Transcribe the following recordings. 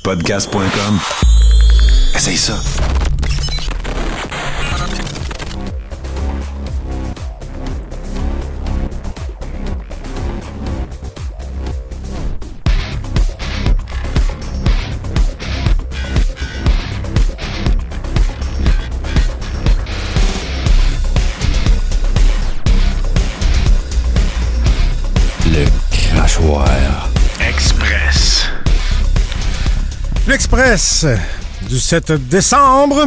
Podcast.com. Essaye ça. Le crachoir Express. L'Express du 7 décembre.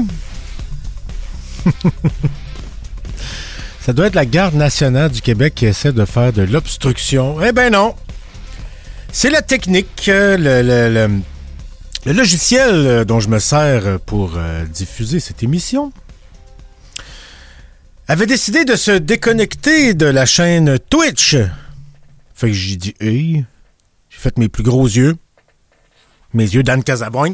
Ça doit être la Garde nationale du Québec qui essaie de faire de l'obstruction. Eh ben non. C'est la technique, le logiciel dont je me sers pour diffuser cette émission avait décidé de se déconnecter de la chaîne Twitch. Fait que j'ai dit, hey, j'ai fait mes plus gros yeux. Mes yeux d'Anne Casabonne.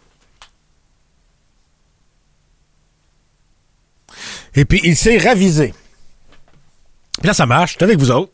Et puis, il s'est ravisé. Puis là, ça marche. Je suis avec vous autres.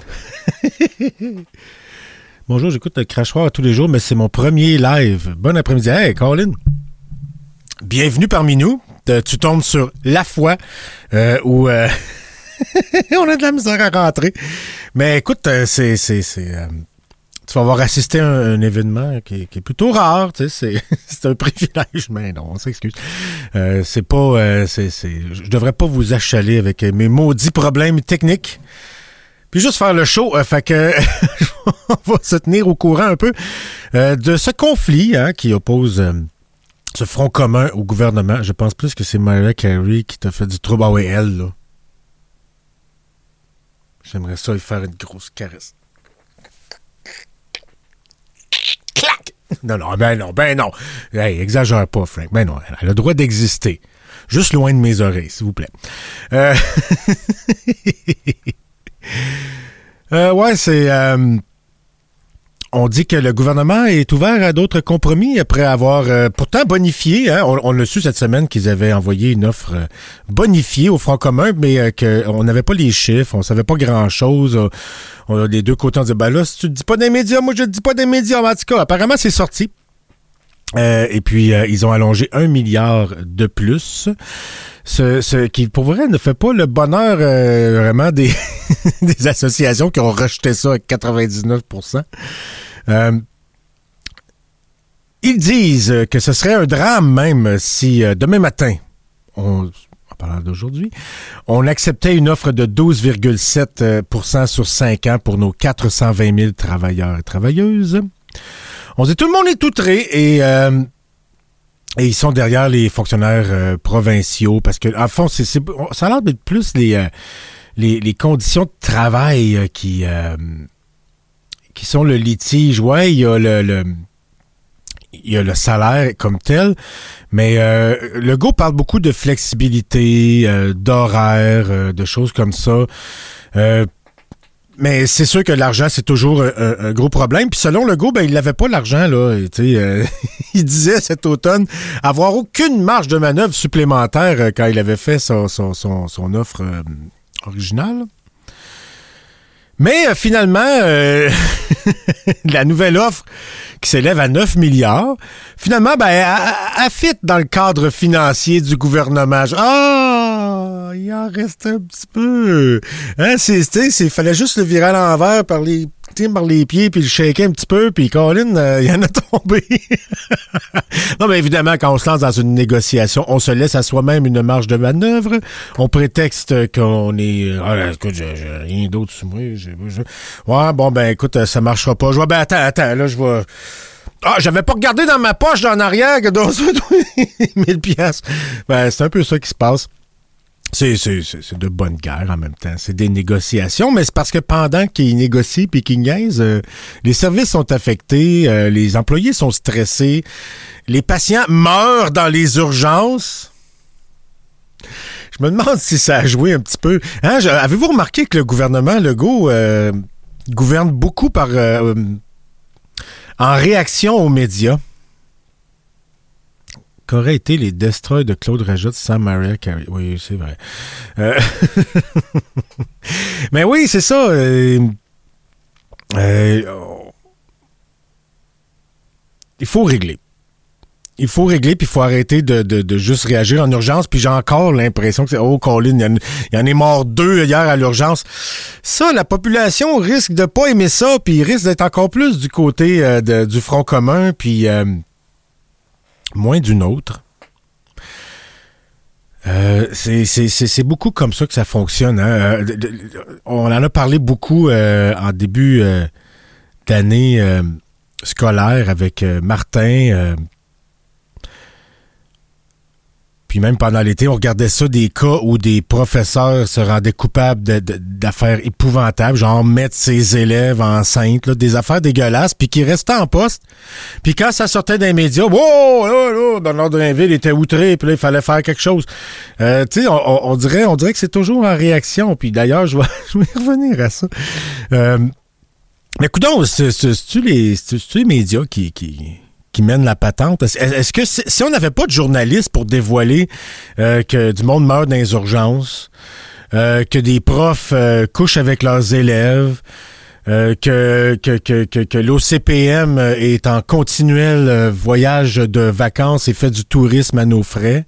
Bonjour, j'écoute le crachoir tous les jours, mais c'est mon premier live. Bon après-midi. Hey, Colin. Bienvenue parmi nous. Tu tombes sur La Foi, où... on a de la misère à rentrer. Mais écoute, tu vas avoir assisté à un événement qui est plutôt rare, tu sais, c'est un privilège, mais non, on s'excuse. Je devrais pas vous achaler avec mes maudits problèmes techniques. Puis juste faire le show, fait que on va se tenir au courant un peu de ce conflit qui oppose ce front commun au gouvernement. Je pense plus que c'est Mariah Carey qui t'a fait du trouble. Ah oui, elle, là. J'aimerais ça lui faire une grosse caresse. Clac! Non. Hey, exagère pas, Frank. Ben non, elle a le droit d'exister. Juste loin de mes oreilles, s'il vous plaît. Ouais, c'est... on dit que le gouvernement est ouvert à d'autres compromis après avoir pourtant bonifié. On l'a su cette semaine qu'ils avaient envoyé une offre bonifiée au Front commun, mais qu'on n'avait pas les chiffres, on savait pas grand-chose. On a les deux côtés, on dit, ben là, si tu le dis pas des médias, moi je le dis pas des médias. En tout cas, apparemment, c'est sorti. Et puis, ils ont allongé 1 milliard de plus. Ce qui, pour vrai, ne fait pas le bonheur vraiment des, des associations qui ont rejeté ça à 99%. Ils disent que ce serait un drame même si demain matin, en parlant d'aujourd'hui, on acceptait une offre de 12,7% sur 5 ans pour nos 420 000 travailleurs et travailleuses. On dit tout le monde est outré et ils sont derrière les fonctionnaires provinciaux parce que, en fond, ça a l'air d'être plus les conditions de travail qui sont le litige. Ouais, il y a le salaire comme tel, mais Legault parle beaucoup de flexibilité, d'horaire, de choses comme ça. Mais c'est sûr que l'argent, c'est toujours un gros problème. Puis selon Legault, ben il n'avait pas l'argent, là. Il disait cet automne avoir aucune marge de manœuvre supplémentaire quand il avait fait son offre originale. Mais finalement, la nouvelle offre qui s'élève à 9 milliards, finalement, ben, elle fit dans le cadre financier du gouvernement. Il en reste un petit peu. Il fallait juste le virer à l'envers par les pieds, puis le shaker un petit peu, puis Colin, il en a tombé. Non, mais évidemment, quand on se lance dans une négociation, on se laisse à soi-même une marge de manœuvre. On prétexte qu'on est... écoute, j'ai rien d'autre sur moi. Ouais, bon, ben, écoute, ça marchera pas. Je vois, ben, attends, là, je vais... j'avais pas regardé dans ma poche en arrière que dans 1000 piastres. Ben, c'est un peu ça qui se passe. C'est de bonne guerre en même temps. C'est des négociations, mais c'est parce que pendant qu'ils négocient puis qu'ils niaisent, les services sont affectés, les employés sont stressés, les patients meurent dans les urgences. Je me demande si ça a joué un petit peu. Avez-vous remarqué que le gouvernement Legault gouverne beaucoup en réaction aux médias? Qu'auraient été les destroys de Claude Rajotte sans Mariah Carey? Oui, c'est vrai. Mais oui, c'est ça. Il faut régler. il faut régler, puis il faut arrêter de juste réagir en urgence. Puis j'ai encore l'impression que c'est « Oh, Colin, il y en est mort 2 hier à l'urgence. » Ça, la population risque de pas aimer ça, puis il risque d'être encore plus du côté du Front commun, puis moins d'une autre. C'est beaucoup comme ça que ça fonctionne. Hein? On en a parlé beaucoup en début d'année scolaire avec Martin. Puis même pendant l'été, on regardait ça, des cas où des professeurs se rendaient coupables d'affaires épouvantables, genre mettre ses élèves enceintes, là, des affaires dégueulasses, puis qui restaient en poste. Puis quand ça sortait des médias, wow, là, Bernard Drinville était outré, puis là, il fallait faire quelque chose. Tu sais, on dirait que c'est toujours en réaction. Puis d'ailleurs, je vais revenir à ça. Mais coudonc, c'est-tu les médias qui mène la patente? Est-ce que si on n'avait pas de journalistes pour dévoiler que du monde meurt dans les urgences, que des profs couchent avec leurs élèves, que l'OCPM est en continuel voyage de vacances et fait du tourisme à nos frais,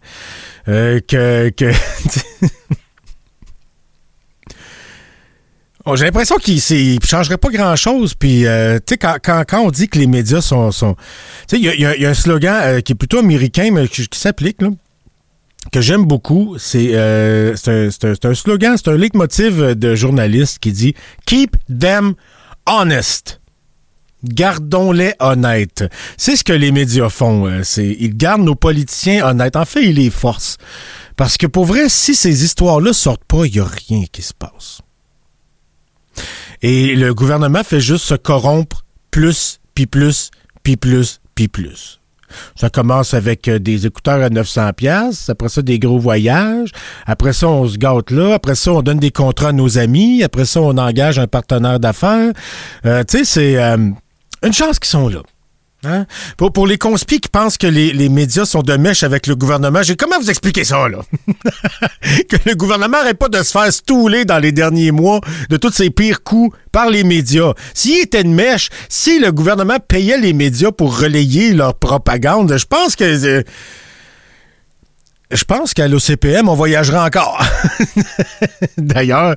j'ai l'impression qu'il ne changerait pas grand-chose. Puis, tu sais, quand on dit que les médias sont... Tu sais, il y a un slogan qui est plutôt américain, mais qui s'applique, là, que j'aime beaucoup. C'est un slogan, c'est un leitmotiv de journaliste qui dit « Keep them honest ». Gardons-les honnêtes. C'est ce que les médias font. Ils gardent nos politiciens honnêtes. En fait, ils les forcent. Parce que, pour vrai, si ces histoires-là sortent pas, il n'y a rien qui se passe. Et le gouvernement fait juste se corrompre plus, puis plus, puis plus, puis plus. Ça commence avec des écouteurs à 900$, après ça, des gros voyages, après ça, on se gâte là, après ça, on donne des contrats à nos amis, après ça, on engage un partenaire d'affaires. Tu sais, c'est une chance qu'ils sont là. Hein? Pour les conspis qui pensent que les médias sont de mèche avec le gouvernement, comment vous expliquer ça, là? Que le gouvernement n'arrête pas de se faire stouler dans les derniers mois de tous ses pires coups par les médias. S'il était de mèche, si le gouvernement payait les médias pour relayer leur propagande, je pense qu'à l'OCPM, on voyagera encore. D'ailleurs,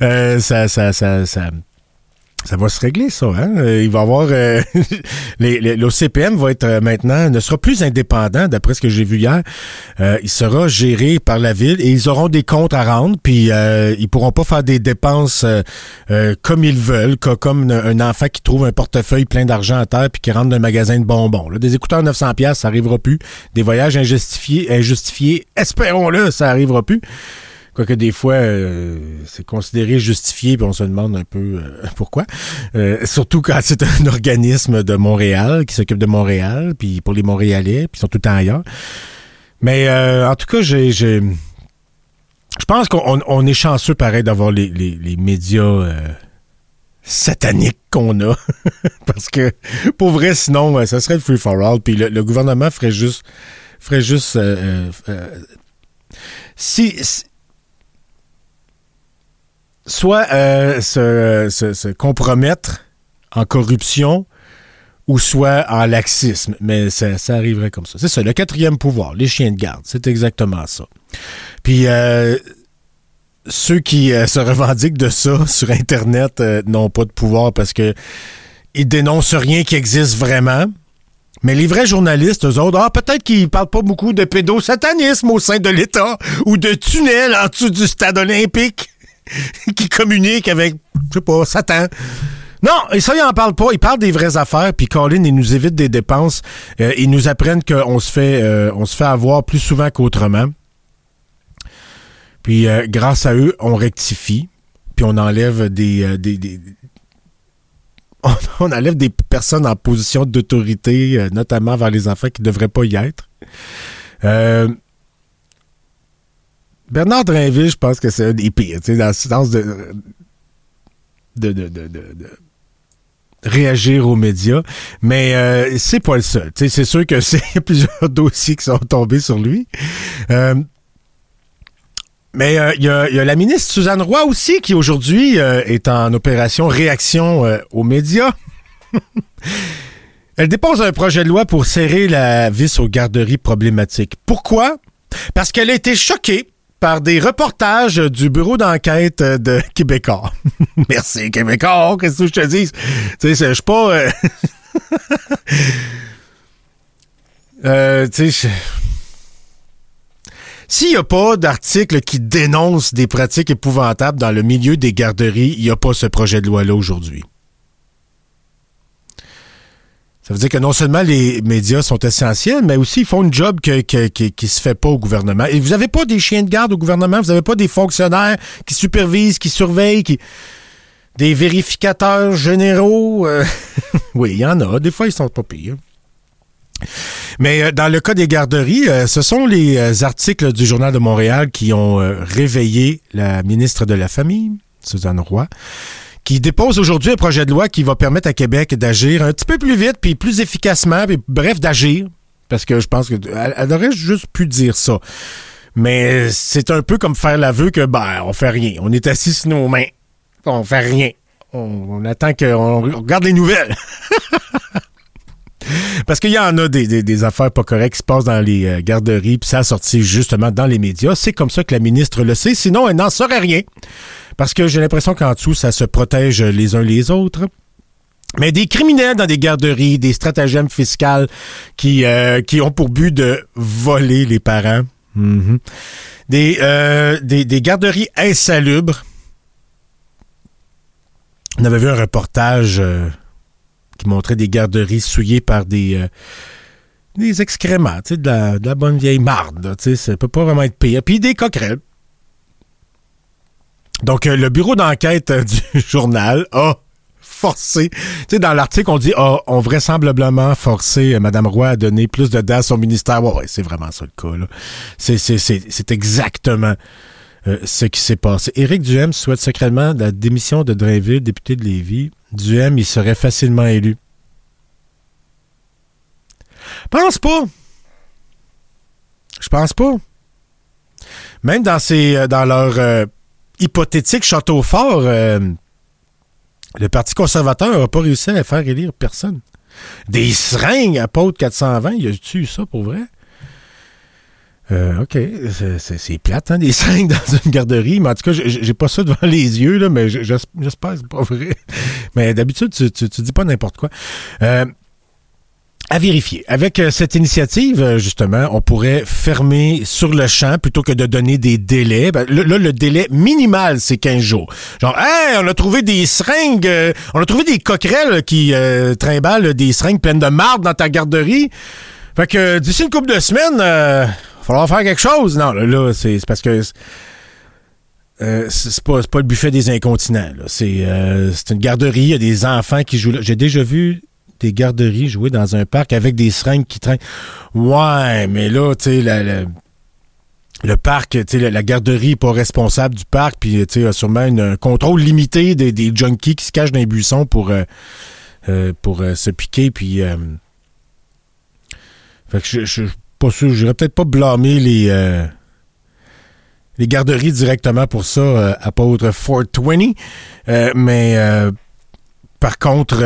ça va se régler, ça. Hein? Il va y avoir... l'OCPM va être maintenant... ne sera plus indépendant, d'après ce que j'ai vu hier. Il sera géré par la ville et ils auront des comptes à rendre, puis ils pourront pas faire des dépenses comme ils veulent, comme un enfant qui trouve un portefeuille plein d'argent à terre puis qui rentre dans un magasin de bonbons. Là, des écouteurs 900$, ça arrivera plus. Des voyages injustifiés, espérons-le, ça arrivera plus. Quoique des fois, c'est considéré justifié, puis on se demande un peu pourquoi. Surtout quand c'est un organisme de Montréal qui s'occupe de Montréal, puis pour les Montréalais, puis ils sont tout le temps ailleurs. Mais en tout cas, je pense qu'on est chanceux, pareil, d'avoir les médias sataniques qu'on a. Parce que, pour vrai, sinon, ça serait le free for all, puis le gouvernement ferait juste soit se compromettre en corruption ou soit en laxisme. Mais ça arriverait comme ça. C'est ça, le 4e pouvoir, les chiens de garde. C'est exactement ça. Puis ceux qui se revendiquent de ça sur Internet n'ont pas de pouvoir parce que ils dénoncent rien qui existe vraiment. Mais les vrais journalistes, eux autres, peut-être qu'ils parlent pas beaucoup de pédosatanisme au sein de l'État ou de tunnels en dessous du stade olympique qui communiquent avec, je sais pas, Satan. Non, et ça, ils en parlent pas. Ils parlent des vraies affaires, puis Colin, ils nous évitent des dépenses. Ils nous apprennent qu'on se fait avoir plus souvent qu'autrement. Puis, grâce à eux, on rectifie, puis on enlève on enlève des personnes en position d'autorité, notamment vers les enfants qui ne devraient pas y être. Bernard Drinville, je pense que c'est un des pires, dans le sens de réagir aux médias, mais c'est pas le seul. C'est sûr que il y a plusieurs dossiers qui sont tombés sur lui. Mais il y a la ministre Suzanne Roy aussi qui aujourd'hui est en opération réaction aux médias. Elle dépose un projet de loi pour serrer la vis aux garderies problématiques. Pourquoi? Parce qu'elle a été choquée par des reportages du bureau d'enquête de Québécois. Merci, Québécois, qu'est-ce que je te dis? Tu sais, je suis pas... tu sais... S'il n'y a pas d'article qui dénonce des pratiques épouvantables dans le milieu des garderies, il n'y a pas ce projet de loi-là aujourd'hui. Ça veut dire que non seulement les médias sont essentiels, mais aussi ils font une job qui se fait pas au gouvernement. Et vous n'avez pas des chiens de garde au gouvernement, vous n'avez pas des fonctionnaires qui supervisent, qui surveillent, des vérificateurs généraux. Oui, il y en a. Des fois, ils sont pas pires. Mais dans le cas des garderies, ce sont les articles du Journal de Montréal qui ont réveillé la ministre de la Famille, Suzanne Roy, qui dépose aujourd'hui un projet de loi qui va permettre à Québec d'agir un petit peu plus vite puis plus efficacement, puis bref, d'agir. Parce que je pense qu'elle aurait juste pu dire ça. Mais c'est un peu comme faire l'aveu que, on fait rien. On est assis sur nos mains. On fait rien. On attend qu'on regarde les nouvelles. Parce qu'il y en a des affaires pas correctes qui se passent dans les garderies, puis ça a sorti justement dans les médias. C'est comme ça que la ministre le sait, sinon elle n'en saurait rien. Parce que j'ai l'impression qu'en dessous, ça se protège les uns les autres. Mais des criminels dans des garderies, des stratagèmes fiscaux qui ont pour but de voler les parents. Mm-hmm. Des garderies insalubres. On avait vu un reportage... qui montrait des garderies souillées par des excréments, tu sais, de la bonne vieille marde, tu sais, ça peut pas vraiment être pire. Puis des coquerelles. Donc, le bureau d'enquête du journal a forcé, tu sais, dans l'article, on dit, on vraisemblablement forcé Mme Roy à donner plus de dates à son ministère. Ouais, c'est vraiment ça le cas, là. C'est exactement ce qui s'est passé. Éric Duhem souhaite secrètement la démission de Drainville, député de Lévis. Duhem, il serait facilement élu. Pense pas. Je pense pas. Même dans leur hypothétique château fort, le Parti conservateur n'a pas réussi à faire élire personne. Des seringues à Pôle 420, y a-tu eu ça pour vrai? OK. C'est plate, hein, des seringues dans une garderie. Mais en tout cas, j'ai pas ça devant les yeux, là, mais j'espère que c'est pas vrai. Mais d'habitude, tu dis pas n'importe quoi. À vérifier. Avec cette initiative, justement, on pourrait fermer sur le champ plutôt que de donner des délais. Là, le délai minimal, c'est 15 jours. Genre, hey, on a trouvé des seringues, on a trouvé des coquerelles qui trimballent des seringues pleines de marde dans ta garderie. Fait que d'ici une couple de semaines... falloir faire quelque chose. Non, là, c'est parce que c'est pas le buffet des incontinents. Là. C'est une garderie, il y a des enfants qui jouent là. J'ai déjà vu des garderies jouer dans un parc avec des seringues qui traînent. Ouais, mais là, tu sais, le parc, tu sais, la garderie n'est pas responsable du parc, puis tu sais, a sûrement un contrôle limité des junkies qui se cachent dans les buissons pour se piquer, puis... fait que je pas sûr, j'irais peut-être pas blâmer les garderies directement pour ça, apôtre 420, mais par contre,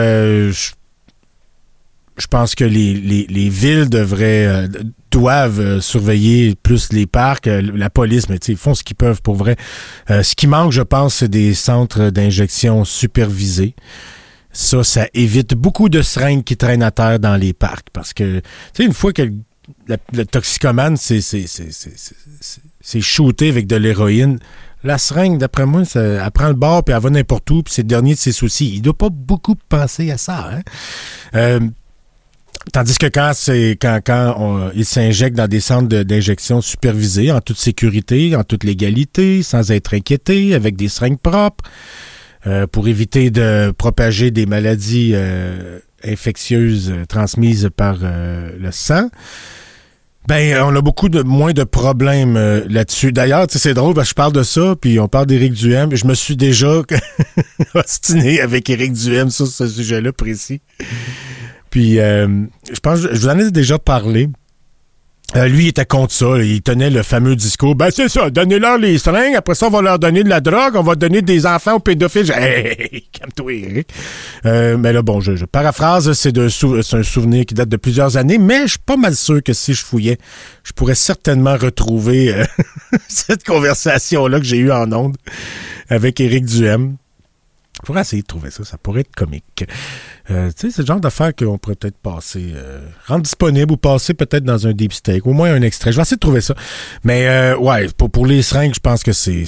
je pense que les villes doivent surveiller plus les parcs, la police, mais ils font ce qu'ils peuvent pour vrai. Ce qui manque, je pense, c'est des centres d'injection supervisés. Ça évite beaucoup de seringues qui traînent à terre dans les parcs, parce que, tu sais, une fois que le toxicomane, c'est shooté avec de l'héroïne. La seringue, d'après moi, elle prend le bord puis elle va n'importe où, puis c'est le dernier de ses soucis. Il ne doit pas beaucoup penser à ça. Hein? Tandis que quand il s'injecte dans des centres d'injection supervisés, en toute sécurité, en toute légalité, sans être inquiété, avec des seringues propres, pour éviter de propager des maladies infectieuses transmises par le sang, on a beaucoup moins de problèmes là-dessus. D'ailleurs, c'est drôle parce que je parle de ça, puis on parle d'Éric Duhem. Je me suis déjà ostiné avec Éric Duhem sur ce sujet-là précis. Puis, je pense que je vous en ai déjà parlé. Lui, il était contre ça. Il tenait le fameux discours. Ben, c'est ça. Donnez-leur les seringues. Après ça, on va leur donner de la drogue. On va donner des enfants aux pédophiles. Hey, calme-toi, Eric. Mais là, bon, je paraphrase. C'est un souvenir qui date de plusieurs années. Mais je suis pas mal sûr que si je fouillais, je pourrais certainement retrouver cette conversation-là que j'ai eue en ondes avec Éric Duhem. Je pourrais essayer de trouver ça. Ça pourrait être comique. Tu sais, c'est le genre d'affaires qu'on pourrait peut-être passer, rendre disponible ou passer peut-être dans un deep steak. Au moins un extrait. Je vais essayer de trouver ça. Mais ouais, pour les seringues, je pense que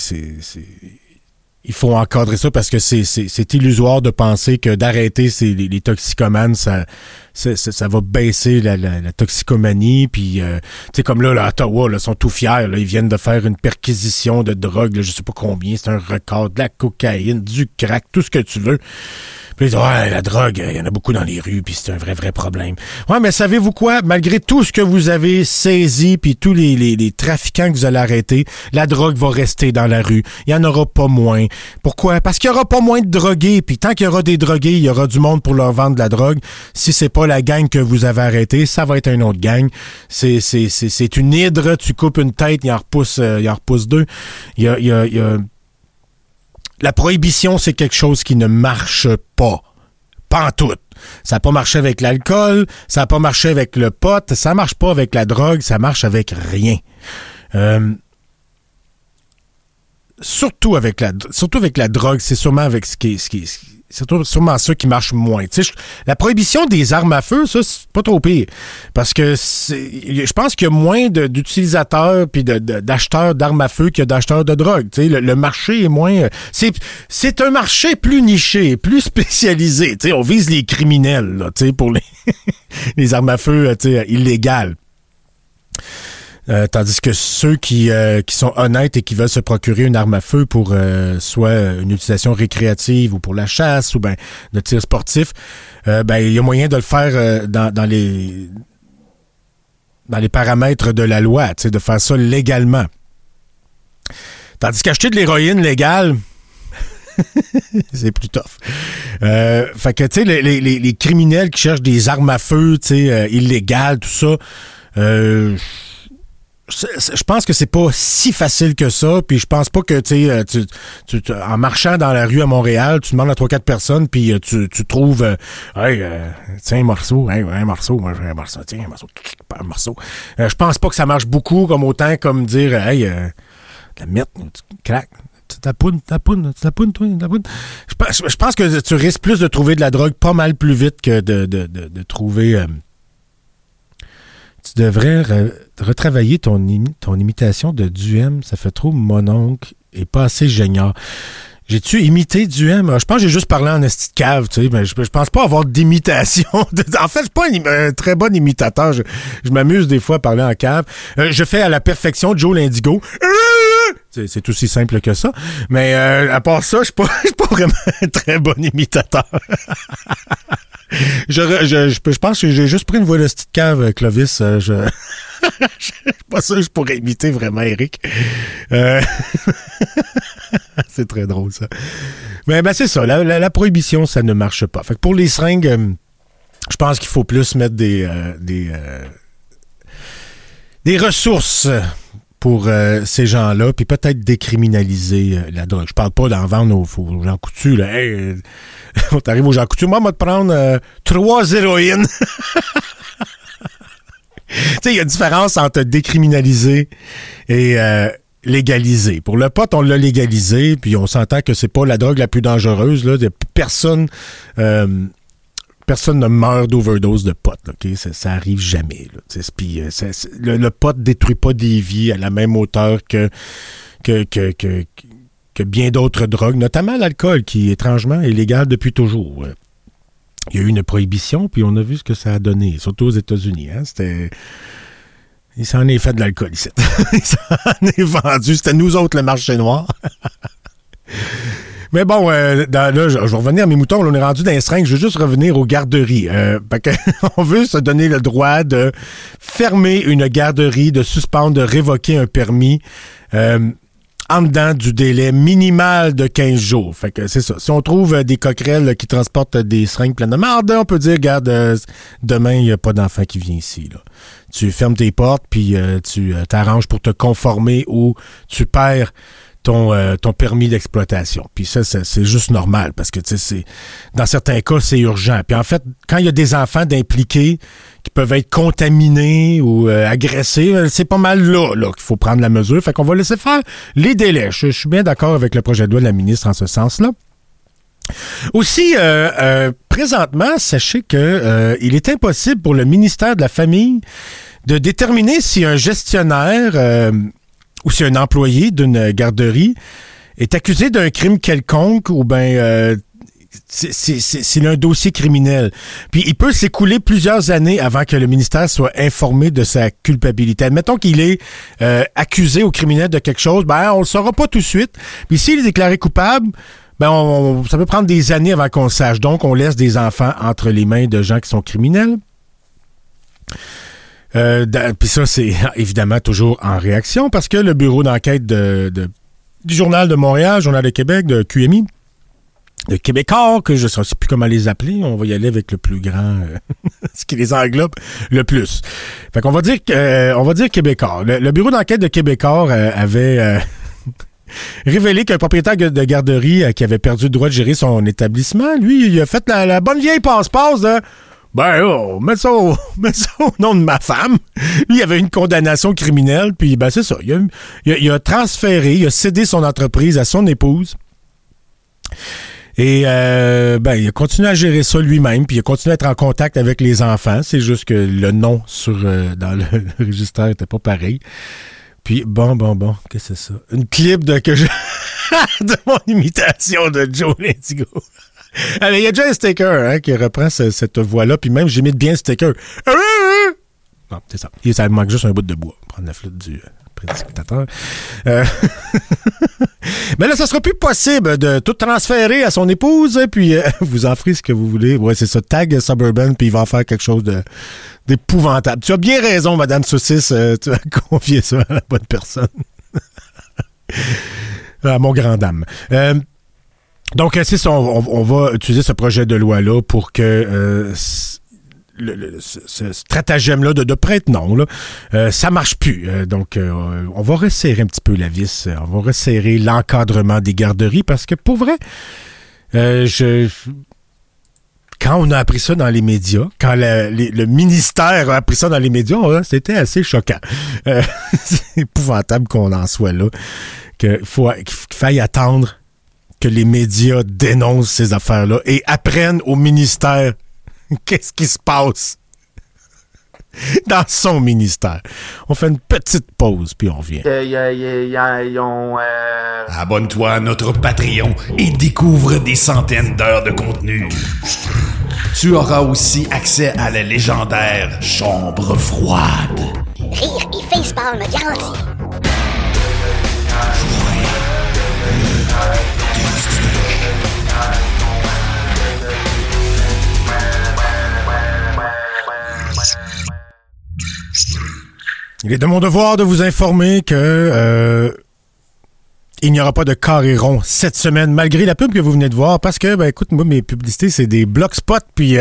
il faut encadrer ça parce que c'est illusoire de penser que d'arrêter les toxicomanes, ça va baisser la toxicomanie. Puis, tu sais, comme là, à Ottawa, là, sont tout fiers. Là, ils viennent de faire une perquisition de drogue, là, je sais pas combien, c'est un record, de la cocaïne, du crack, tout ce que tu veux. Puis ils disent, ouais, la drogue, il y en a beaucoup dans les rues, puis c'est un vrai problème. Ouais, mais savez-vous quoi? Malgré tout ce que vous avez saisi, puis tous les trafiquants que vous allez arrêter, la drogue va rester dans la rue. Il y en aura pas moins. Pourquoi? Parce qu'il y aura pas moins de drogués, puis tant qu'il y aura des drogués, il y aura du monde pour leur vendre de la drogue. Si c'est pas la gang que vous avez arrêtée, ça va être une autre gang. C'est une hydre, tu coupes une tête, il en repousse deux. Il y a la prohibition, c'est quelque chose qui ne marche pas. Pas en tout. Ça n'a pas marché avec l'alcool, ça n'a pas marché avec le pot, ça marche pas avec la drogue, ça marche avec rien. Surtout avec la drogue, c'est sûrement avec c'est sûrement ça qui marche moins. Tu sais, la prohibition des armes à feu, ça, c'est pas trop pire. Parce que je pense qu'il y a moins d'utilisateurs puis d'acheteurs d'armes à feu qu'il y a d'acheteurs de drogue. Tu sais, le marché est moins... C'est un marché plus niché, plus spécialisé. Tu sais, on vise les criminels, là, tu sais, pour les armes à feu, tu sais, illégales. Tandis que ceux qui sont honnêtes et qui veulent se procurer une arme à feu pour soit une utilisation récréative ou pour la chasse ou ben de tir sportif, ben il y a moyen de le faire dans les paramètres de la loi, tu sais, de faire ça légalement. Tandis qu'acheter de l'héroïne légale, c'est plus tough. Fait que tu sais les criminels qui cherchent des armes à feu, tu sais, illégales, tout ça. Je pense que c'est pas si facile que ça, puis je pense pas que tu en marchant dans la rue à Montréal, tu demandes à 3-4 personnes, puis tu trouves tiens, un morceau, un morceau, moi j'ai un morceau, tiens, un morceau. Je pense pas que ça marche beaucoup comme autant comme dire la mette, tu craques. Ta poune, toi, ta poune. Je pense que tu risques plus de trouver de la drogue pas mal plus vite que de trouver... Tu devrais retravailler ton imitation de Duhem. Ça fait trop mon oncle et pas assez génial. J'ai-tu imité Duhem? Je pense que j'ai juste parlé en esti de cave, tu sais, mais je pense pas avoir d'imitation. En fait, je suis pas un très bon imitateur. Je m'amuse des fois à parler en cave. Je fais à la perfection Joe l'Indigo. C'est aussi simple que ça. Mais à part ça, je suis pas vraiment un très bon imitateur. Je pense que j'ai juste pris une voix de petite cave, Clovis. Je suis pas sûr que je pourrais imiter vraiment Eric. C'est très drôle, ça. Mais ben c'est ça. La prohibition, ça ne marche pas. Fait que pour les seringues, je pense qu'il faut plus mettre des ressources pour ces gens-là, puis peut-être décriminaliser la drogue. Je parle pas d'en vendre aux gens coutus, là. Hey, on t'arrive aux gens coutus. Moi, on va te prendre 3 héroïnes. Tu sais, il y a une différence entre décriminaliser et légaliser. Pour le pot, on l'a légalisé, puis on s'entend que c'est pas la drogue la plus dangereuse, là. Personne ne meurt d'overdose de pot, là, okay? Ça arrive jamais. Puis le pot détruit pas des vies à la même hauteur que bien d'autres drogues, notamment l'alcool, qui étrangement est légal depuis toujours. Il y a eu une prohibition, puis on a vu ce que ça a donné, surtout aux États-Unis. Hein? Il s'en est fait de l'alcool ici. Il s'en est vendu. C'était nous autres le marché noir. Mais bon, là, je vais revenir à mes moutons. Là, on est rendu dans les seringues. Je veux juste revenir aux garderies. On veut se donner le droit de fermer une garderie, de suspendre, de révoquer un permis. en dedans du délai minimal de 15 jours. Fait que c'est ça. Si on trouve des coquerelles là, qui transportent des seringues pleines de marde, on peut dire, regarde, demain, il n'y a pas d'enfant qui vient ici. Là. Tu fermes tes portes, puis tu t'arranges pour te conformer ou tu perds ton permis d'exploitation. Puis ça, c'est juste normal parce que, tu sais, dans certains cas, c'est urgent. Puis en fait, quand il y a des enfants d'impliqués qui peuvent être contaminés ou agressés, c'est pas mal là qu'il faut prendre la mesure. Fait qu'on va laisser faire les délais. Je suis bien d'accord avec le projet de loi de la ministre en ce sens-là. Aussi, présentement, sachez que il est impossible pour le ministère de la Famille de déterminer si un gestionnaire ou si un employé d'une garderie est accusé d'un crime quelconque ou bien c'est un dossier criminel. Puis il peut s'écouler plusieurs années avant que le ministère soit informé de sa culpabilité. Admettons qu'il est accusé au criminel de quelque chose, ben on le saura pas tout de suite. Puis s'il est déclaré coupable, ben ça peut prendre des années avant qu'on le sache. Donc on laisse des enfants entre les mains de gens qui sont criminels. Puis ça, c'est évidemment toujours en réaction parce que le bureau d'enquête du Journal de Montréal, Journal de Québec, de QMI, de Québécois, que je ne sais plus comment les appeler, on va y aller avec le plus grand, ce qui les englobe le plus. Fait qu'on va dire Québécois. Le bureau d'enquête de Québécois avait révélé qu'un propriétaire de garderie qui avait perdu le droit de gérer son établissement, lui, il a fait la bonne vieille passe-passe de mets ça au nom de ma femme. Lui, il avait une condamnation criminelle, puis c'est ça. Il a transféré, il a cédé son entreprise à son épouse. Et il a continué à gérer ça lui-même, puis il a continué à être en contact avec les enfants. C'est juste que le nom dans le registre n'était pas pareil. Puis bon, qu'est-ce que c'est ça? Une clip de mon imitation de Joe Lindigo. Il y a déjà un sticker qui reprend cette voix-là, puis même j'ai mis bien le sticker. Non, c'est ça. Ça manque juste un bout de bois. Prendre la flûte du prédictateur. Mais là, ça sera plus possible de tout transférer à son épouse, puis vous en ferez ce que vous voulez. Ouais, c'est ça. Tag Suburban, puis il va en faire quelque chose d'épouvantable. Tu as bien raison, Madame Saucisse. Tu as confié ça à la bonne personne. À mon grand dame. Donc, c'est ça, on va utiliser ce projet de loi-là pour que ce stratagème-là de prête-nom, là, ça marche plus. Donc, on va resserrer un petit peu la vis. On va resserrer l'encadrement des garderies parce que, pour vrai, quand on a appris ça dans les médias, quand le ministère a appris ça dans les médias, c'était assez choquant. C'est épouvantable qu'on en soit là, qu'il faille attendre que les médias dénoncent ces affaires-là et apprennent au ministère qu'est-ce qui se passe dans son ministère. On fait une petite pause, puis on revient. Abonne-toi à notre Patreon et découvre des centaines d'heures de contenu. Tu auras aussi accès à la légendaire Chambre froide. Rire et facepalm garanti. Il est de mon devoir de vous informer que il n'y aura pas de carré rond cette semaine, malgré la pub que vous venez de voir, parce que, écoute, moi, mes publicités, c'est des blogspots, puis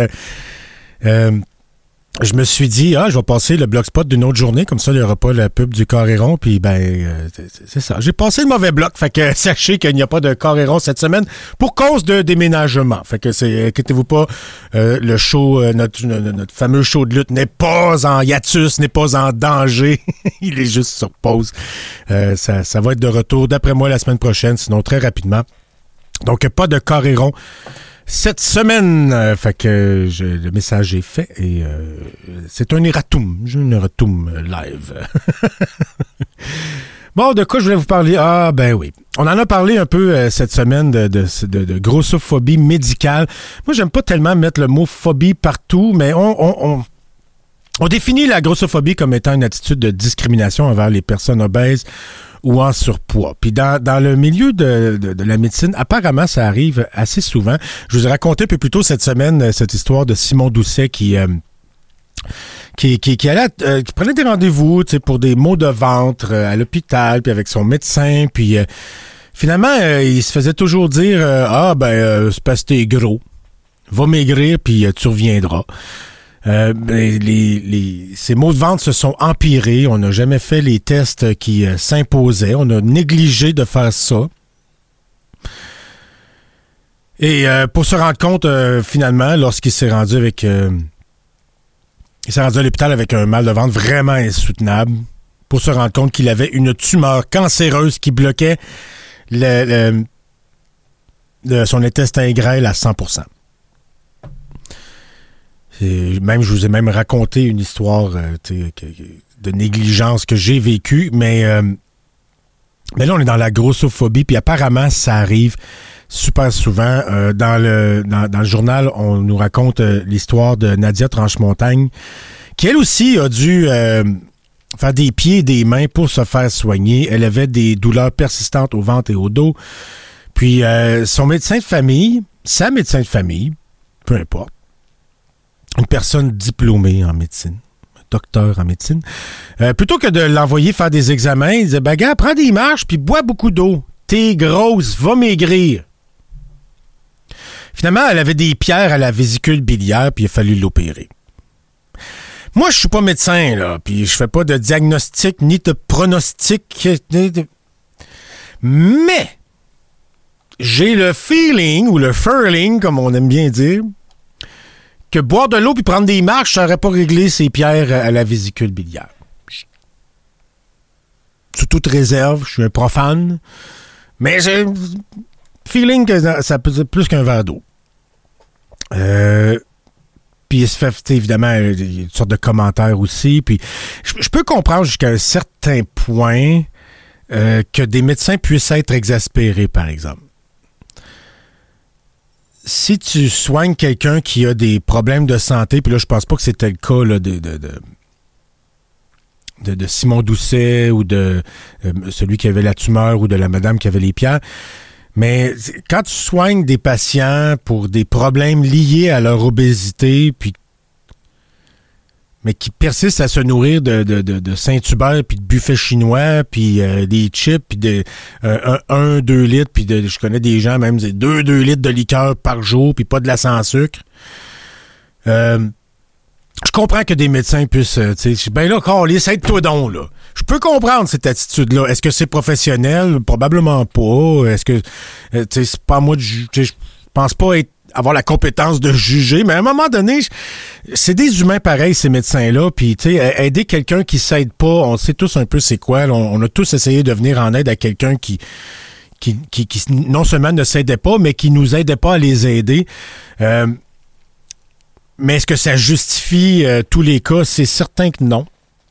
je me suis dit, je vais passer le blogspot d'une autre journée, comme ça, il n'y aura pas la pub du carré rond, puis c'est ça. J'ai passé le mauvais bloc, fait que sachez qu'il n'y a pas de carré rond cette semaine pour cause de déménagement. Fait que inquiétez-vous pas, le show, notre fameux show de lutte n'est pas en hiatus, n'est pas en danger. Il est juste sur pause. Ça va être de retour, d'après moi, la semaine prochaine, sinon très rapidement. Donc, pas de carré rond cette semaine. Fait que le message est fait et c'est un erratum. J'ai un erratum live. Bon, de quoi je voulais vous parler? Oui. On en a parlé un peu cette semaine de grossophobie médicale. Moi, j'aime pas tellement mettre le mot phobie partout, mais on définit la grossophobie comme étant une attitude de discrimination envers les personnes obèses ou en surpoids. Puis dans le milieu de la médecine, apparemment, ça arrive assez souvent. Je vous ai raconté un peu plus tôt cette semaine cette histoire de Simon Doucet qui qui prenait des rendez-vous, tu sais, pour des maux de ventre à l'hôpital, puis avec son médecin, puis finalement, il se faisait toujours dire c'est parce que t'es gros. Va maigrir, puis tu reviendras. Ces maux de ventre se sont empirés. On n'a jamais fait les tests qui s'imposaient. On a négligé de faire ça. Et pour se rendre compte, finalement, lorsqu'il s'est rendu avec... il s'est rendu à l'hôpital avec un mal de ventre vraiment insoutenable, pour se rendre compte qu'il avait une tumeur cancéreuse qui bloquait son intestin grêle à 100%. Je vous ai même raconté une histoire de négligence que j'ai vécue, mais là, on est dans la grossophobie, puis apparemment, ça arrive super souvent. Dans le journal, on nous raconte l'histoire de Nadia Tranche-Montagne, qui, elle aussi, a dû faire des pieds et des mains pour se faire soigner. Elle avait des douleurs persistantes au ventre et au dos. Puis, sa médecin de famille, peu importe, une personne diplômée en médecine, un docteur en médecine, plutôt que de l'envoyer faire des examens, il disait, gars, prends des marches puis bois beaucoup d'eau. T'es grosse, va maigrir. Finalement, elle avait des pierres à la vésicule biliaire puis il a fallu l'opérer. Moi, je suis pas médecin, là, puis je fais pas de diagnostic ni de pronostic. Mais j'ai le feeling, ou le furling, comme on aime bien dire, que boire de l'eau puis prendre des marches, ça n'aurait pas réglé ses pierres à la vésicule biliaire. Sous toute réserve, je suis un profane, mais j'ai le feeling que ça peut être plus qu'un verre d'eau. Puis il se fait, évidemment, une sorte de commentaires aussi. Puis je peux comprendre jusqu'à un certain point que des médecins puissent être exaspérés, par exemple. Si tu soignes quelqu'un qui a des problèmes de santé, puis là, je pense pas que c'était le cas là, de Simon Doucet ou de celui qui avait la tumeur ou de la madame qui avait les pierres, mais quand tu soignes des patients pour des problèmes liés à leur obésité, puis mais qui persistent à se nourrir de Saint-Hubert, puis de buffets chinois, puis des chips, puis 2 litres, puis je connais des gens même, 2 litres de liqueur par jour, puis pas de la sans sucre. Je comprends que des médecins puissent, ben là, Carlis, aide-toi donc, là. Je peux comprendre cette attitude-là. Est-ce que c'est professionnel? Probablement pas. Est-ce que, c'est pas à moi de juger. Je pense pas avoir la compétence de juger, mais à un moment donné, c'est des humains pareils, ces médecins-là, puis tu sais, aider quelqu'un qui s'aide pas, on sait tous un peu c'est quoi, là, on a tous essayé de venir en aide à quelqu'un qui non seulement ne s'aidait pas, mais qui nous aidait pas à les aider. Mais est-ce que ça justifie tous les cas? C'est certain que non.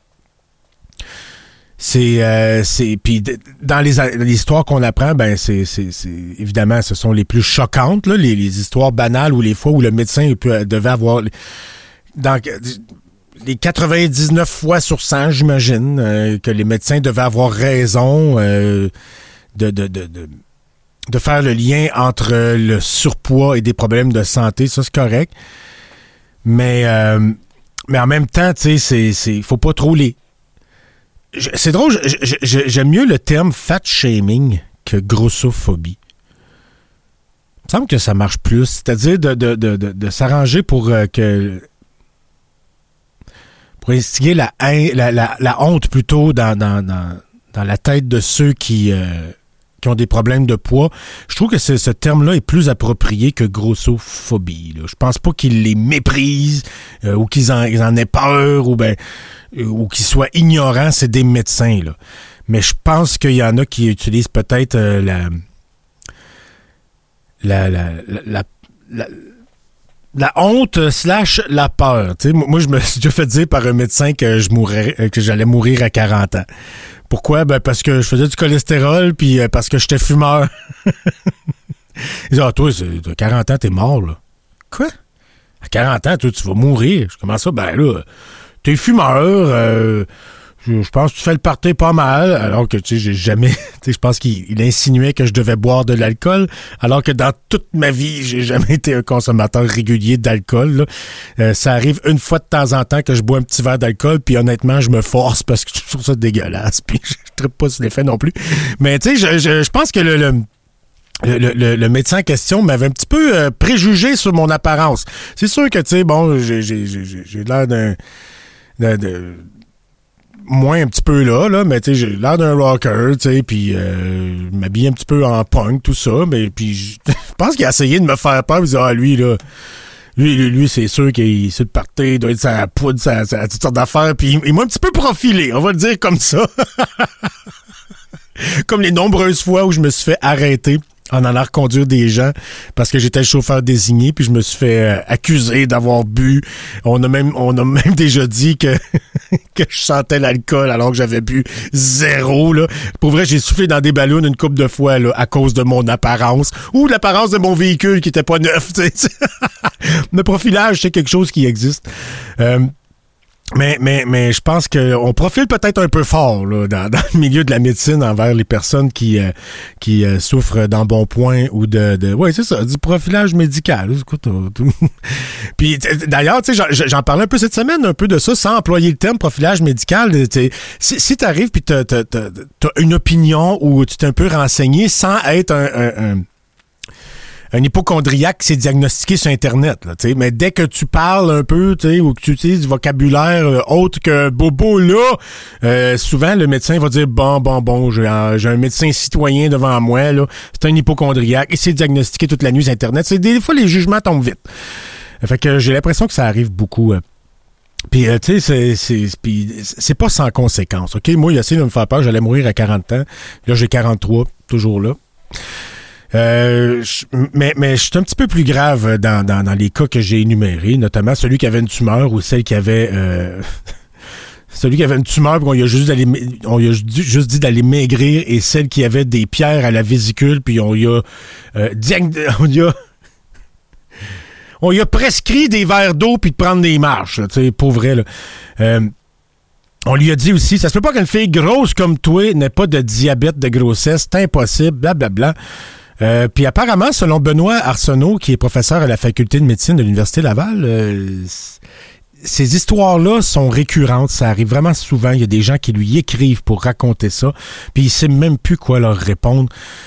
Puis dans les histoires qu'on apprend, ben c'est évidemment ce sont les plus choquantes là, les histoires banales ou les fois où le médecin devait avoir dans les 99 fois sur 100, j'imagine que les médecins devaient avoir raison de faire le lien entre le surpoids et des problèmes de santé, ça c'est correct. Mais en même temps, tu sais, faut pas trop les... C'est drôle, j'aime mieux le terme fat shaming que grossophobie. Il me semble que ça marche plus. C'est-à-dire de s'arranger pour instiller la honte plutôt dans la tête de ceux qui ont des problèmes de poids. Je trouve que ce terme-là est plus approprié que grossophobie. Là. Je pense pas qu'ils les méprisent ou qu'ils en aient peur ou qu'ils soient ignorants. C'est des médecins. Là. Mais je pense qu'il y en a qui utilisent peut-être la honte / la peur. Tu sais, moi, je me suis déjà fait dire par un médecin que j'allais mourir à 40 ans. Pourquoi? Ben parce que je faisais du cholestérol puis parce que j'étais fumeur. Il dit, toi, à 40 ans, t'es mort, là. Quoi? À 40 ans, toi, tu vas mourir. Je commence ça, ben là, t'es fumeur, Je pense que tu fais le party pas mal, alors que, tu sais, j'ai jamais... Tu sais, je pense qu'il insinuait que je devais boire de l'alcool, alors que dans toute ma vie, j'ai jamais été un consommateur régulier d'alcool, là. Ça arrive une fois de temps en temps que je bois un petit verre d'alcool, puis honnêtement, je me force parce que je trouve ça dégueulasse, puis je trippe pas sur l'effet non plus. Mais, tu sais, je pense que le médecin en question m'avait un petit peu préjugé sur mon apparence. C'est sûr que, tu sais, bon, j'ai l'air d'un moins un petit peu là, mais tu sais, j'ai l'air d'un rocker, tu sais, puis je m'habille un petit peu en punk, tout ça, mais puis je pense qu'il a essayé de me faire peur, il disait, lui, c'est sûr qu'il est sur le party, il doit être sa poudre, sa toutes sortes d'affaires, puis il m'a un petit peu profilé, on va le dire comme ça. Comme les nombreuses fois où je me suis fait arrêter en allant reconduire des gens parce que j'étais le chauffeur désigné, puis je me suis fait accuser d'avoir bu. On a même déjà dit que que je sentais l'alcool alors que j'avais bu 0, là. Pour vrai, j'ai soufflé dans des ballons une couple de fois, là, à cause de mon apparence ou de l'apparence de mon véhicule qui était pas neuf, tu sais. Le profilage, c'est quelque chose qui existe. Mais je pense qu'on profile peut-être un peu fort là, dans le milieu de la médecine envers les personnes qui souffrent d'embonpoint ou ouais, c'est ça, du profilage médical. Écoute, puis d'ailleurs, tu sais, j'en parlais un peu cette semaine, un peu de ça, sans employer le terme profilage médical. Si t'arrives puis t'as une opinion ou tu t'es un peu renseigné sans être un hypochondriaque qui s'est diagnostiqué sur Internet, là, mais dès que tu parles un peu, ou que tu utilises du vocabulaire autre que bobo, là, souvent le médecin va dire bon, j'ai un médecin citoyen devant moi, là, c'est un hypochondriaque, il s'est diagnostiqué toute la nuit sur Internet. Des fois, les jugements tombent vite. Fait que j'ai l'impression que ça arrive beaucoup. Puis, tu sais, c'est pas sans conséquence, OK? Moi, il a essayé de me faire peur, j'allais mourir à 40 ans. Là, j'ai 43, toujours là. Mais je suis un petit peu plus grave dans les cas que j'ai énumérés, notamment celui qui avait une tumeur ou celle qui avait celui qui avait une tumeur puis on lui a juste dit d'aller maigrir, et celle qui avait des pierres à la vésicule puis on lui a prescrit des verres d'eau puis de prendre des marches, tu sais, pour vrai, là. On lui a dit aussi, ça se peut pas qu'une fille grosse comme toi n'ait pas de diabète de grossesse, c'est impossible, blablabla. Puis apparemment, selon Benoît Arsenault, qui est professeur à la faculté de médecine de l'Université Laval, ces histoires-là sont récurrentes. Ça arrive vraiment souvent. Il y a des gens qui lui écrivent pour raconter ça, puis il sait même plus quoi leur répondre.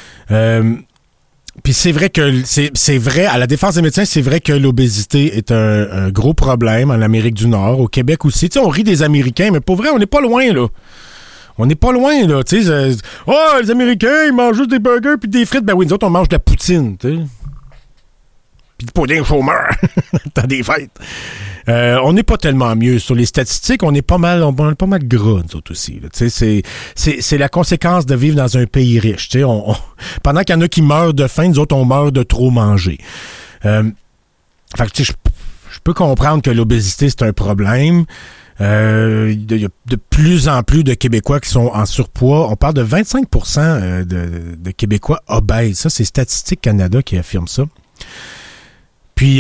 Puis c'est vrai que c'est vrai, à la défense des médecins, c'est vrai que l'obésité est un gros problème en Amérique du Nord, au Québec aussi. Tu sais, on rit des Américains, mais pour vrai, on n'est pas loin, là. On n'est pas loin, là, tu sais. Les Américains, ils mangent juste des burgers puis des frites. Ben oui, nous autres, on mange de la poutine, tu sais. Puis du pudding chômeur dans des fêtes. On n'est pas tellement mieux. Sur les statistiques, on est pas mal gras, nous autres aussi. Tu sais, c'est la conséquence de vivre dans un pays riche. Tu sais, pendant qu'il y en a qui meurent de faim, nous autres, on meurt de trop manger. Fait que, tu sais, je peux comprendre que l'obésité, c'est un problème. Il y a de plus en plus de Québécois qui sont en surpoids. On parle de 25% de Québécois obèses. Ça, c'est Statistique Canada qui affirme ça. Puis,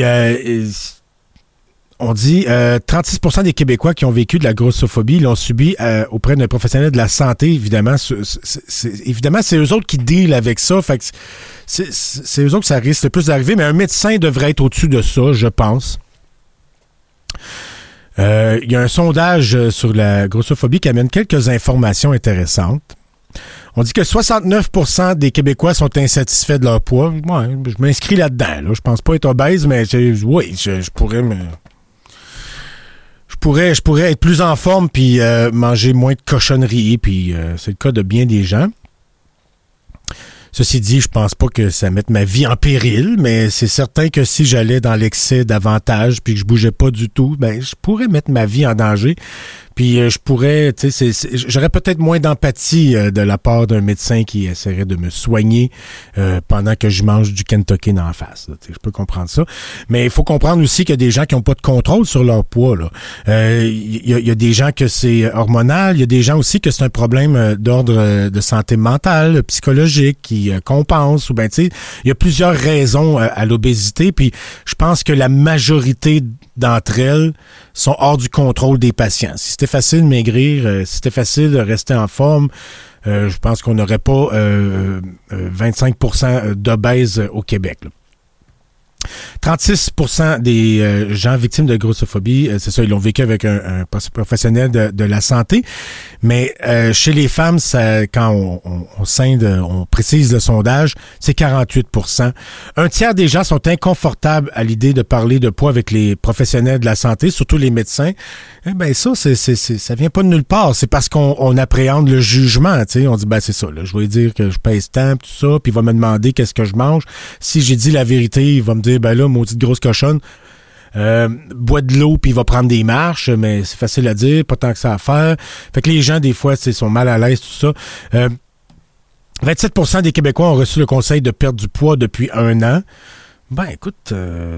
on dit 36% des Québécois qui ont vécu de la grossophobie l'ont subi auprès d'un professionnel de la santé. Évidemment, c'est eux autres qui dealent avec ça. Fait que c'est eux autres que ça risque le plus d'arriver. Mais un médecin devrait être au-dessus de ça, je pense. Il y a un sondage sur la grossophobie qui amène quelques informations intéressantes. On dit que 69% des Québécois sont insatisfaits de leur poids. Ouais, je m'inscris là-dedans. Là. Je pense pas être obèse, mais oui, je pourrais être plus en forme puis manger moins de cochonneries. Puis c'est le cas de bien des gens. Ceci dit, je pense pas que ça mette ma vie en péril, mais c'est certain que si j'allais dans l'excès davantage puis que je bougeais pas du tout, ben je pourrais mettre ma vie en danger. Puis je pourrais, tu sais, j'aurais peut-être moins d'empathie de la part d'un médecin qui essaierait de me soigner pendant que je mange du Kentucky dans la face. Je peux comprendre ça. Mais il faut comprendre aussi qu'il y a des gens qui n'ont pas de contrôle sur leur poids. Il y a des gens que c'est hormonal. Il y a des gens aussi que c'est un problème d'ordre de santé mentale, psychologique, qui compense. Ou ben, tu sais, il y a plusieurs raisons à l'obésité. Puis je pense que la majorité d'entre elles sont hors du contrôle des patients. Si c'était facile de maigrir, si c'était facile de rester en forme, je pense qu'on n'aurait pas 25% d'obèses au Québec, là. 36% des gens victimes de grossophobie, c'est ça, ils l'ont vécu avec un professionnel de la santé. Mais chez les femmes, ça, quand on précise le sondage, c'est 48%. Un tiers des gens sont inconfortables à l'idée de parler de poids avec les professionnels de la santé, surtout les médecins. Eh ben ça, ça vient pas de nulle part. C'est parce qu'on appréhende le jugement. Tu sais, on dit c'est ça. Là, je vais lui dire que je pèse tant, tout ça, puis il va me demander qu'est-ce que je mange. Si j'ai dit la vérité, il va me dire là, maudite grosse cochonne, bois de l'eau puis il va prendre des marches, mais c'est facile à dire, pas tant que ça à faire. Fait que les gens, des fois, sont mal à l'aise, tout ça. 27% des Québécois ont reçu le conseil de perdre du poids depuis 1 an. Ben, écoute,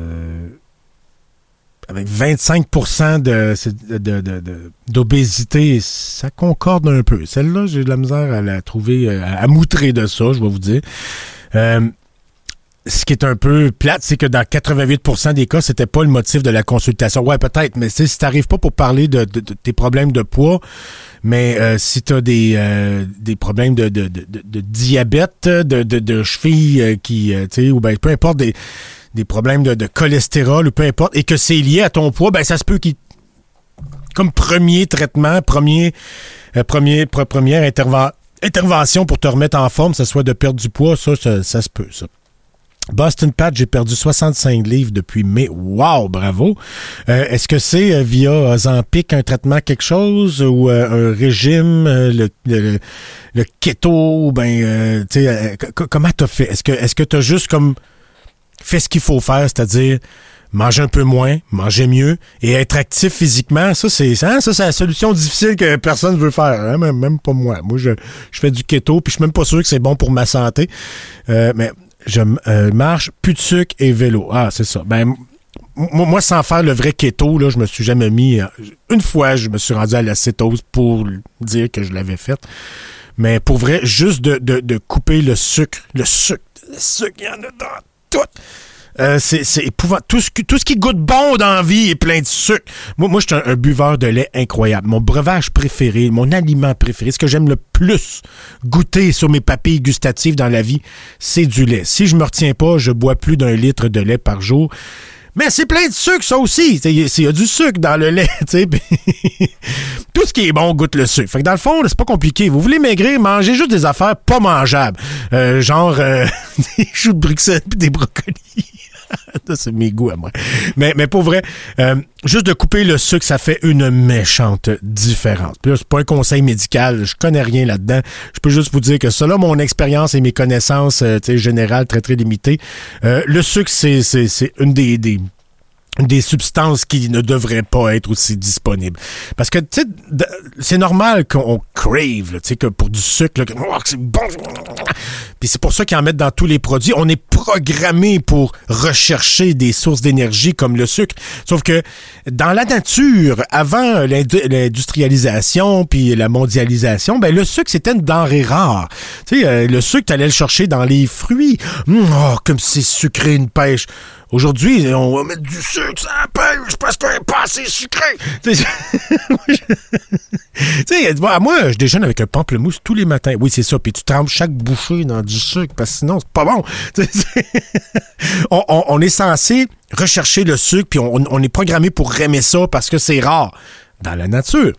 avec 25% d'obésité, ça concorde un peu. Celle-là, j'ai de la misère à la trouver, à moutrer de ça, je vais vous dire. Ce qui est un peu plate, c'est que dans 88% des cas, c'était pas le motif de la consultation. Ouais, peut-être, mais si t'arrives pas pour parler de tes problèmes de poids, mais si t'as des problèmes de diabète, de chevilles qui, tu sais, ou ben peu importe, des problèmes de cholestérol ou peu importe, et que c'est lié à ton poids, ben ça se peut qu'il comme premier traitement, première intervention pour te remettre en forme, ça soit de perdre du poids, ça se peut, ça. Boston Pat, j'ai perdu 65 livres depuis mai. Wow, bravo! Est-ce que c'est via Ozempic, un traitement, quelque chose, ou un régime, le keto, ben, tu sais, comment t'as fait? Est-ce que t'as juste comme fait ce qu'il faut faire, c'est-à-dire manger un peu moins, manger mieux et être actif physiquement? Ça, c'est la solution difficile que personne veut faire, hein? Même pas moi. Moi, je fais du keto, puis je suis même pas sûr que c'est bon pour ma santé. Mais je marche, plus de sucre et vélo. Ah, c'est ça. Ben, moi, sans faire le vrai keto, là, je me suis jamais mis... Une fois, je me suis rendu à la cétose pour dire que je l'avais faite. Mais pour vrai, juste de couper le sucre. Le sucre, il y en a dans tout. C'est épouvantable. Tout ce qui goûte bon dans la vie est plein de sucre. Moi, je suis un buveur de lait incroyable. Mon breuvage préféré, mon aliment préféré, ce que j'aime le plus goûter sur mes papilles gustatives dans la vie, c'est du lait. Si je me retiens pas, je bois plus d'1 litre de lait par jour. Mais c'est plein de sucre, ça aussi. Il y a du sucre dans le lait, tu sais. Tout ce qui est bon goûte le sucre. Fait que dans le fond, c'est pas compliqué. Vous voulez maigrir, mangez juste des affaires pas mangeables. Genre des choux de Bruxelles pis des brocolis. Ça, c'est mes goûts à moi. Mais pour vrai, juste de couper le sucre, ça fait une méchante différence. Puis là, c'est pas un conseil médical, je connais rien là-dedans. Je peux juste vous dire que selon mon expérience et mes connaissances générales très, très limitées, le sucre, c'est une des substances qui ne devraient pas être aussi disponibles. Parce que, tu sais, c'est normal qu'on crave, tu sais, que pour du sucre, là, c'est bon. Puis c'est pour ça qu'ils en mettent dans tous les produits. On est programmé pour rechercher des sources d'énergie comme le sucre. Sauf que dans la nature, avant l'industrialisation puis la mondialisation, ben le sucre, c'était une denrée rare. Tu sais, le sucre, t'allais le chercher dans les fruits. Comme c'est sucré, une pêche. Aujourd'hui, on va mettre du sucre sur la pêche parce qu'elle n'est pas assez sucrée. Tu sais, moi, je déjeune avec un pamplemousse tous les matins. Oui, c'est ça. Puis tu trempes chaque bouchée dans du sucre parce que sinon, c'est pas bon. On est censé rechercher le sucre puis on est programmé pour aimer ça parce que c'est rare dans la nature.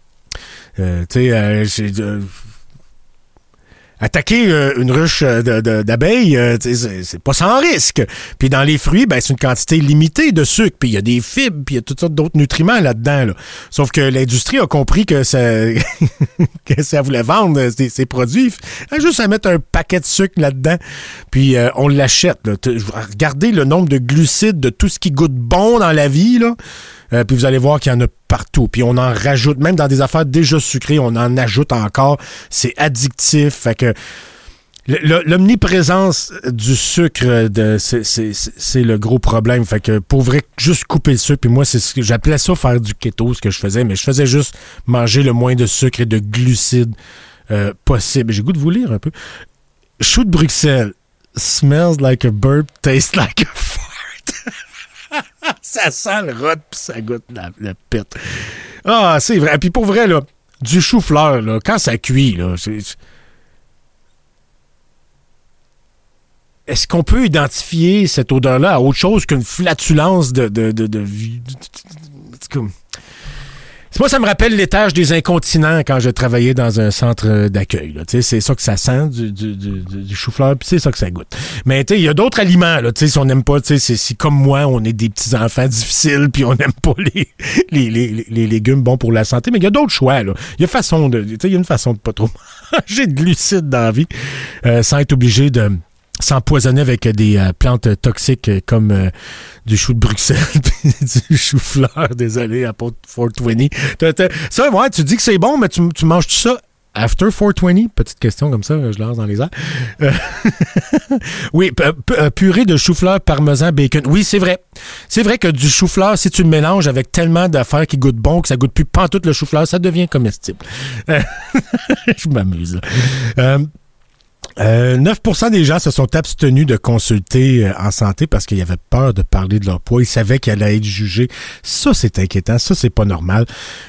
Attaquer une ruche d'abeilles, c'est pas sans risque. Puis dans les fruits, ben c'est une quantité limitée de sucre. Puis il y a des fibres, puis il y a toutes sortes d'autres nutriments là-dedans. Là. Sauf que l'industrie a compris que ça que ça voulait vendre ses produits. Juste à mettre un paquet de sucre là-dedans, puis on l'achète. Là. Regardez le nombre de glucides de tout ce qui goûte bon dans la vie, là. Puis vous allez voir qu'il y en a partout. Puis on en rajoute, même dans des affaires déjà sucrées, on en ajoute encore. C'est addictif. Fait que l'omniprésence du sucre, c'est le gros problème. Fait que pour vrai, juste couper le sucre. Puis moi, c'est ce que j'appelais ça faire du keto, ce que je faisais. Mais je faisais juste manger le moins de sucre et de glucides possible. J'ai le goût de vous lire un peu. Choux de Bruxelles. Smells like a burp, tastes like a fart. Ça sent le rot puis ça goûte la pète. Ah, c'est vrai. Puis pour vrai, là, du chou-fleur, là, quand ça cuit, là, est-ce qu'on peut identifier cette odeur-là à autre chose qu'une flatulence de moi, ça me rappelle l'étage des incontinents quand je travaillais dans un centre d'accueil. Là. C'est ça que ça sent, du chou-fleur, puis c'est ça que ça goûte. Mais il y a d'autres aliments, là, si on n'aime pas, si comme moi, on est des petits-enfants difficiles, puis on n'aime pas les légumes bons pour la santé, mais il y a d'autres choix. Là. Il y a une façon de pas trop manger de glucides dans la vie sans être obligé de s'empoisonner avec des plantes toxiques comme du chou de Bruxelles puis du chou-fleur, désolé, à 420. Ça, ouais, tu dis que c'est bon, mais tu manges tout ça after 420? Petite question comme ça, je lance dans les airs. Oui, purée de chou-fleur, parmesan, bacon. Oui, c'est vrai. C'est vrai que du chou-fleur, si tu le mélanges avec tellement d'affaires qui goûtent bon, que ça goûte plus pantoute le chou-fleur, ça devient comestible. Je m'amuse, là. 9% des gens se sont abstenus de consulter en santé parce qu'ils avaient peur de parler de leur poids. Ils savaient qu'ils allaient être jugés. Ça, c'est inquiétant. Ça, c'est pas normal.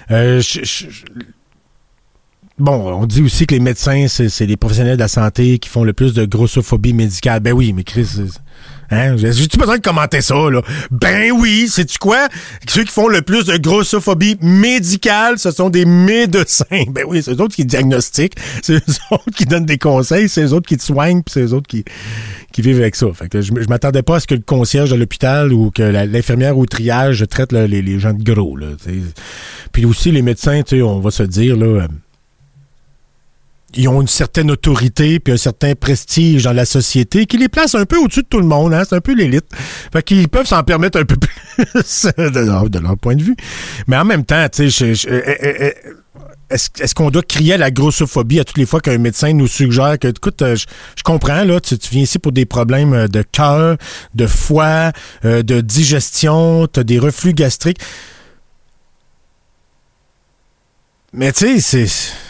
Bon, on dit aussi que les médecins, c'est les professionnels de la santé qui font le plus de grossophobie médicale. Ben oui, mais Chris... Hein? J'ai-tu besoin de commenter ça, là? Ben oui, sais-tu quoi? Ceux qui font le plus de grossophobie médicale, ce sont des médecins. Ben oui, c'est eux autres qui diagnostiquent, c'est eux autres qui donnent des conseils, c'est eux autres qui te soignent, puis c'est eux autres qui vivent avec ça. Fait que je m'attendais pas à ce que le concierge de l'hôpital ou que l'infirmière au triage traite là, les gens de gros, là. T'sais. Puis aussi, les médecins, on va se dire, là... ils ont une certaine autorité puis un certain prestige dans la société qui les place un peu au-dessus de tout le monde, hein? C'est un peu l'élite. Fait qu'ils peuvent s'en permettre un peu plus de leur point de vue. Mais en même temps, tu sais, est-ce qu'on doit crier à la grossophobie à toutes les fois qu'un médecin nous suggère que, écoute, je comprends, là, tu viens ici pour des problèmes de cœur, de foie, de digestion, t'as des reflux gastriques. Mais tu sais,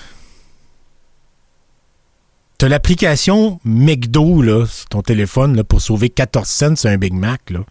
t'as l'application McDo, là, sur ton téléphone, là, pour sauver 14 cents sur un Big Mac, là.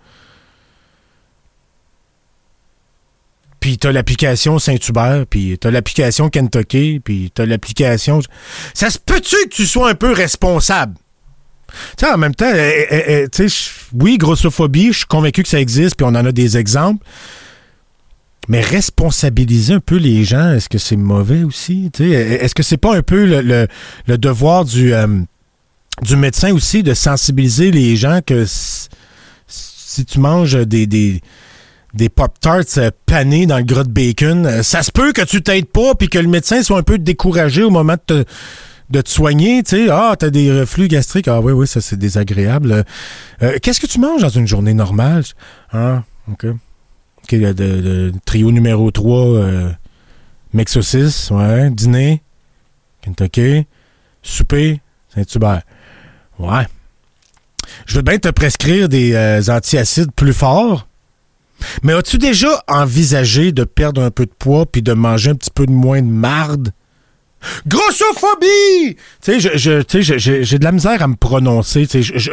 Puis t'as l'application Saint-Hubert, puis t'as l'application Kentucky, puis t'as l'application... Ça se peut-tu que tu sois un peu responsable? Tu sais, en même temps, tu sais, oui, grossophobie, je suis convaincu que ça existe, puis on en a des exemples. Mais responsabiliser un peu les gens, est-ce que c'est mauvais aussi? T'sais? Est-ce que c'est pas un peu le devoir du médecin aussi de sensibiliser les gens que si tu manges des Pop-Tarts panés dans le gras de bacon, ça se peut que tu t'aides pas puis que le médecin soit un peu découragé au moment de te soigner, tu sais, t'as des reflux gastriques, oui, ça c'est désagréable. Qu'est-ce que tu manges dans une journée normale? OK. OK, le trio numéro 3, mec saucisse, ouais, dîner, Kentucky, souper, Saint-Hubert. Ouais. Je veux bien te prescrire des antiacides plus forts, mais as-tu déjà envisagé de perdre un peu de poids puis de manger un petit peu de moins de marde? Grossophobie! Tu sais, j'ai de la misère à me prononcer, tu sais,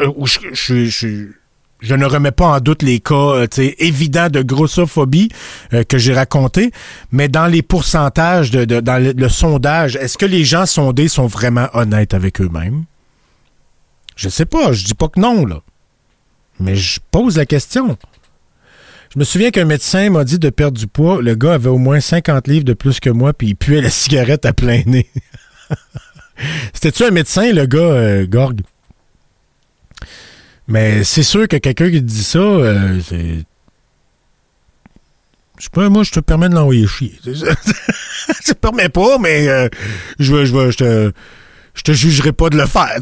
je ne remets pas en doute les cas évidents de grossophobie que j'ai racontés, mais dans les pourcentages, dans le sondage, est-ce que les gens sondés sont vraiment honnêtes avec eux-mêmes? Je sais pas, je dis pas que non, là. Mais je pose la question. Je me souviens qu'un médecin m'a dit de perdre du poids. Le gars avait au moins 50 livres de plus que moi, puis il puait la cigarette à plein nez. C'était-tu un médecin, le gars, Gorg? Mais c'est sûr que quelqu'un qui dit ça, c'est... Je sais pas, moi, je te permets de l'envoyer chier. Je te permets pas, mais je te jugerai pas de le faire.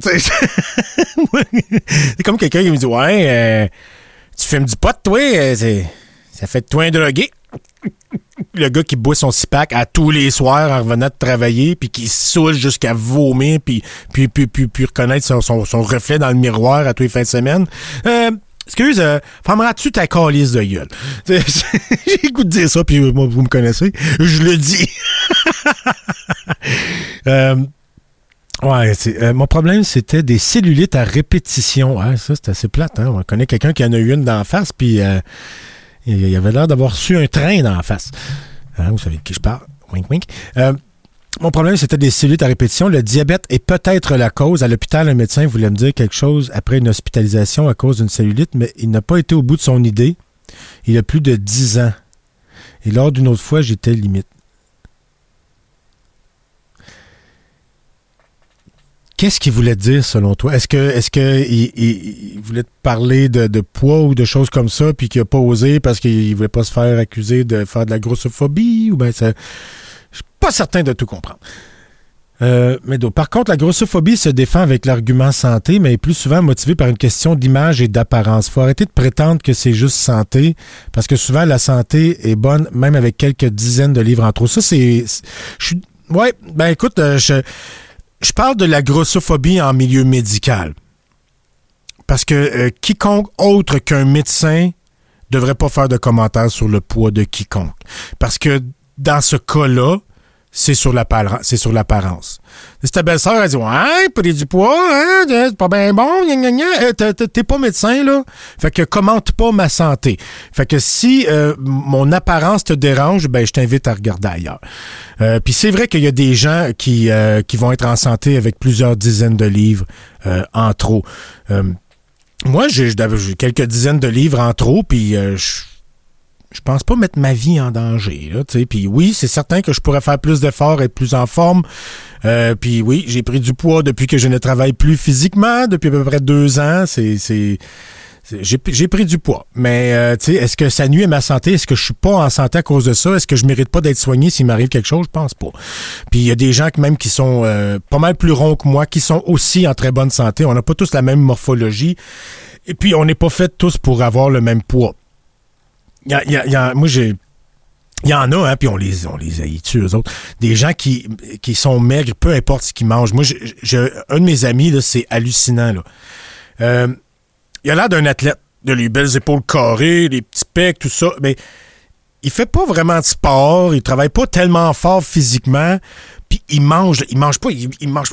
C'est comme quelqu'un qui me dit, ouais, tu fumes du pot, toi, ça fait de toi un drogué. Le gars qui boit son 6-pack à tous les soirs en revenant de travailler, puis qui saoule jusqu'à vomir, puis reconnaître son reflet dans le miroir à tous les fins de semaine. Excuse, fermeras-tu ta calice de gueule? J'ai le goût de dire ça, puis moi, vous me connaissez. Je le dis. Ouais, mon problème, c'était des cellulites à répétition. Ouais, ça, c'est assez plate, hein? On connaît quelqu'un qui en a eu une d'en face, puis... Il avait l'air d'avoir reçu un train dans la face. Vous savez de qui je parle. Wink, wink. Mon problème, c'était des cellulites à répétition. Le diabète est peut-être la cause. À l'hôpital, un médecin voulait me dire quelque chose après une hospitalisation à cause d'une cellulite, mais il n'a pas été au bout de son idée. Il a plus de 10 ans. Et lors d'une autre fois, j'étais limite. Qu'est-ce qu'il voulait dire, selon toi? Est-ce que il voulait te parler de poids ou de choses comme ça, puis qu'il n'a pas osé parce qu'il ne voulait pas se faire accuser de faire de la grossophobie? Ou bien ça... Je suis pas certain de tout comprendre. Par contre, la grossophobie se défend avec l'argument santé, mais est plus souvent motivée par une question d'image et d'apparence. Il faut arrêter de prétendre que c'est juste santé, parce que souvent, la santé est bonne, même avec quelques dizaines de livres en trop. Ça, écoute, je parle de la grossophobie en milieu médical. Parce que quiconque autre qu'un médecin devrait pas faire de commentaires sur le poids de quiconque. Parce que dans ce cas-là, c'est sur l'apparence. Si ta belle-sœur, elle dit « Ouais, pris du poids, hein, c'est pas bien bon, gna, gna, gna. T'es pas médecin, là. Fait que commente pas ma santé. Fait que si mon apparence te dérange, ben je t'invite à regarder ailleurs. » Puis c'est vrai qu'il y a des gens qui vont être en santé avec plusieurs dizaines de livres en trop. Moi, j'ai quelques dizaines de livres en trop, puis je pense pas mettre ma vie en danger, là, tu sais. Puis oui, c'est certain que je pourrais faire plus d'efforts, être plus en forme. Puis oui, j'ai pris du poids depuis que je ne travaille plus physiquement, depuis à peu près 2 ans. J'ai pris du poids. Mais, tu sais, est-ce que ça nuit à ma santé? Est-ce que je suis pas en santé à cause de ça? Est-ce que je mérite pas d'être soigné s'il m'arrive quelque chose? Je pense pas. Puis il y a des gens qui sont pas mal plus ronds que moi, qui sont aussi en très bonne santé. On n'a pas tous la même morphologie. Et puis, on n'est pas fait tous pour avoir le même poids. Il y en a, hein, puis on les haït-tu, eux autres. Des gens qui sont maigres, peu importe ce qu'ils mangent. Moi, un de mes amis, là, c'est hallucinant, là. Il a l'air d'un athlète. Il a les belles épaules carrées, les petits pecs, tout ça. Mais il fait pas vraiment de sport. Il travaille pas tellement fort physiquement. Puis il mange pas. Il mange.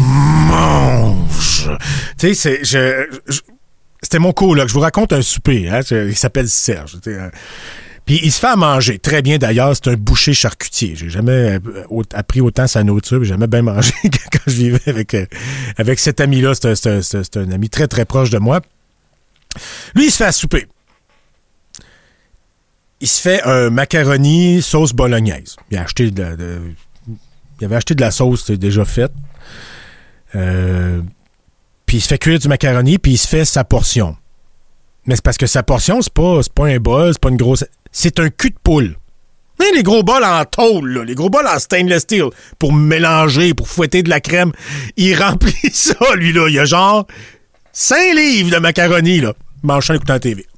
Tu sais, c'était mon coloc. Je vous raconte un souper. Hein, il s'appelle Serge. Puis il se fait à manger. Très bien d'ailleurs, c'est un boucher charcutier. J'ai jamais appris autant sa nourriture. J'ai jamais bien mangé quand je vivais avec cet ami-là. C'est un ami très, très proche de moi. Lui, il se fait à souper. Il se fait un macaroni sauce bolognaise. Il avait acheté de la sauce déjà faite. Puis il se fait cuire du macaroni, puis il se fait sa portion. Mais c'est parce que sa portion, c'est pas un bol, c'est pas une grosse... C'est un cul de poule. Les gros bols en tôle, là, les gros bols en stainless steel, pour mélanger, pour fouetter de la crème. Il remplit ça, lui, là. Il y a genre 5 livres de macaroni, là. Mangeant en écoutant la TV.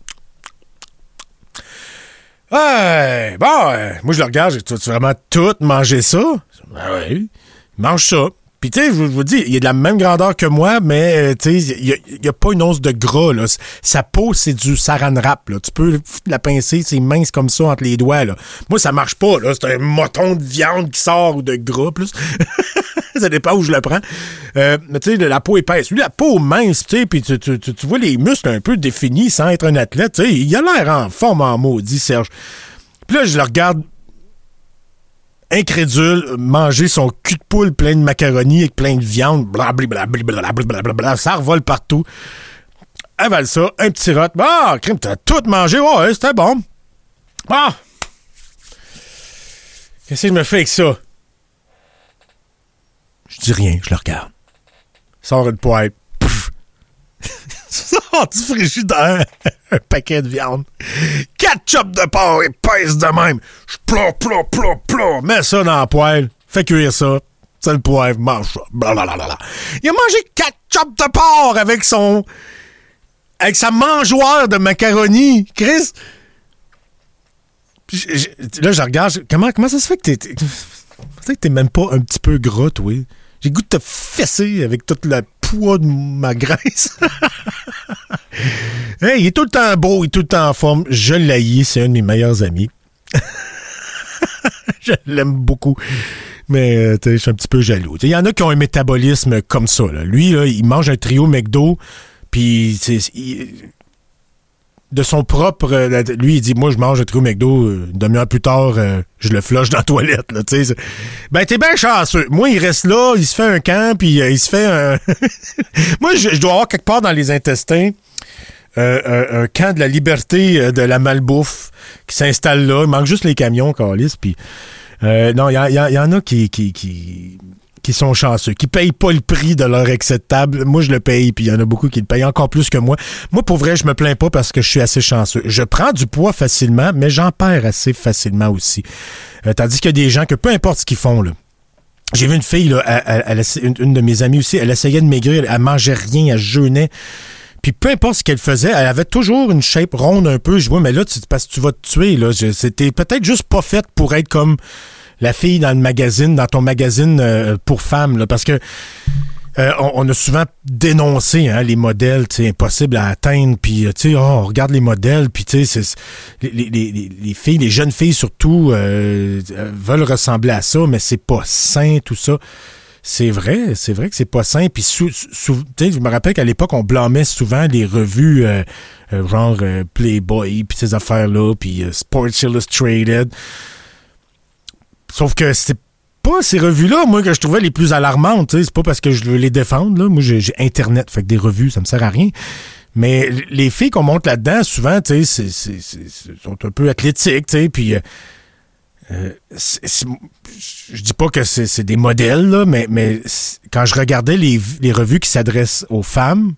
Ouais, moi, je le regarde, tu vraiment tout manger ça? Ben oui, il mange ça. Puis, tu sais, je vous dis, il est de la même grandeur que moi, mais, tu sais, il y a pas une once de gras, là. Sa peau, c'est du saran wrap, là. Tu peux la pincer, c'est mince comme ça entre les doigts, là. Moi, ça marche pas, là. C'est un moton de viande qui sort ou de gras, plus. Ça dépend où je le prends. Mais, tu sais, la peau épaisse. Lui, la peau mince, tu sais, puis tu vois les muscles un peu définis sans être un athlète, tu sais. Il a l'air en forme en maudit, Serge. Puis là, je le regarde incrédule, manger son cul de poule plein de macaroni avec plein de viande, blablabla, ça revole partout. Avale ça, un petit rot. Ah, crime, t'as tout mangé, ouais, c'était bon. Ah! Qu'est-ce que je me fais avec ça? Je dis rien, je le regarde. Sors une poêle. Sors du frigidaire. Un paquet de viande. 4 chops de porc épaisse de même. Je plore. Mets ça dans la poêle. Fais cuire ça. C'est le poivre. Mange ça. Blablabla. Il a mangé 4 chops de porc avec sa mangeoire de macaroni. Chris. Là, je regarde. Comment ça se fait que t'es même pas un petit peu gras, toi? J'ai le goût de te fesser avec tout le poids de ma graisse. Hey, il est tout le temps beau, il est tout le temps en forme. Je l'haïs, c'est un de mes meilleurs amis. Je l'aime beaucoup. Mais je suis un petit peu jaloux. Il y en a qui ont un métabolisme comme ça. Là. Lui, là, il mange un trio McDo, puis de son propre... lui, il dit, moi, je mange un trio McDo, une demi-heure plus tard, je le flush dans la toilette. Là, t'sais. Ben, t'es bien chanceux. Moi, il reste là, il se fait un camp, puis il se fait un... Moi, je dois avoir quelque part dans les intestins un camp de la liberté de la malbouffe qui s'installe là. Il manque juste les camions, câlisse, puis... non, il y en a qui sont chanceux, qui payent pas le prix de leur excès de table. Moi, je le paye, puis il y en a beaucoup qui le payent encore plus que moi. Moi, pour vrai, je me plains pas parce que je suis assez chanceux. Je prends du poids facilement, mais j'en perds assez facilement aussi. Tandis qu'il y a des gens que peu importe ce qu'ils font, là. J'ai vu une fille, là, une de mes amies aussi, elle essayait de maigrir, elle mangeait rien, elle jeûnait. Puis peu importe ce qu'elle faisait, elle avait toujours une shape ronde un peu. Je vois, mais là, parce que tu vas te tuer, là. C'était peut-être juste pas faite pour être comme la fille dans le magazine, dans ton magazine pour femmes, là, parce que on a souvent dénoncé les modèles, tu sais, impossibles à atteindre, puis tu sais, on regarde les modèles, puis tu sais, les filles, les jeunes filles surtout veulent ressembler à ça, mais c'est pas sain tout ça. C'est vrai que c'est pas sain. Puis je me rappelle qu'à l'époque, on blâmait souvent les revues genre Playboy, puis ces affaires-là, puis Sports Illustrated. Sauf que c'est pas ces revues-là, moi, que je trouvais les plus alarmantes. C'est pas parce que je veux les défendre. Là. Moi, j'ai Internet, fait que des revues, ça me sert à rien. Mais les filles qu'on monte là-dedans, souvent, tu sais, sont un peu athlétiques, tu sais, puis... je dis pas que c'est des modèles, là, mais quand je regardais les revues qui s'adressent aux femmes,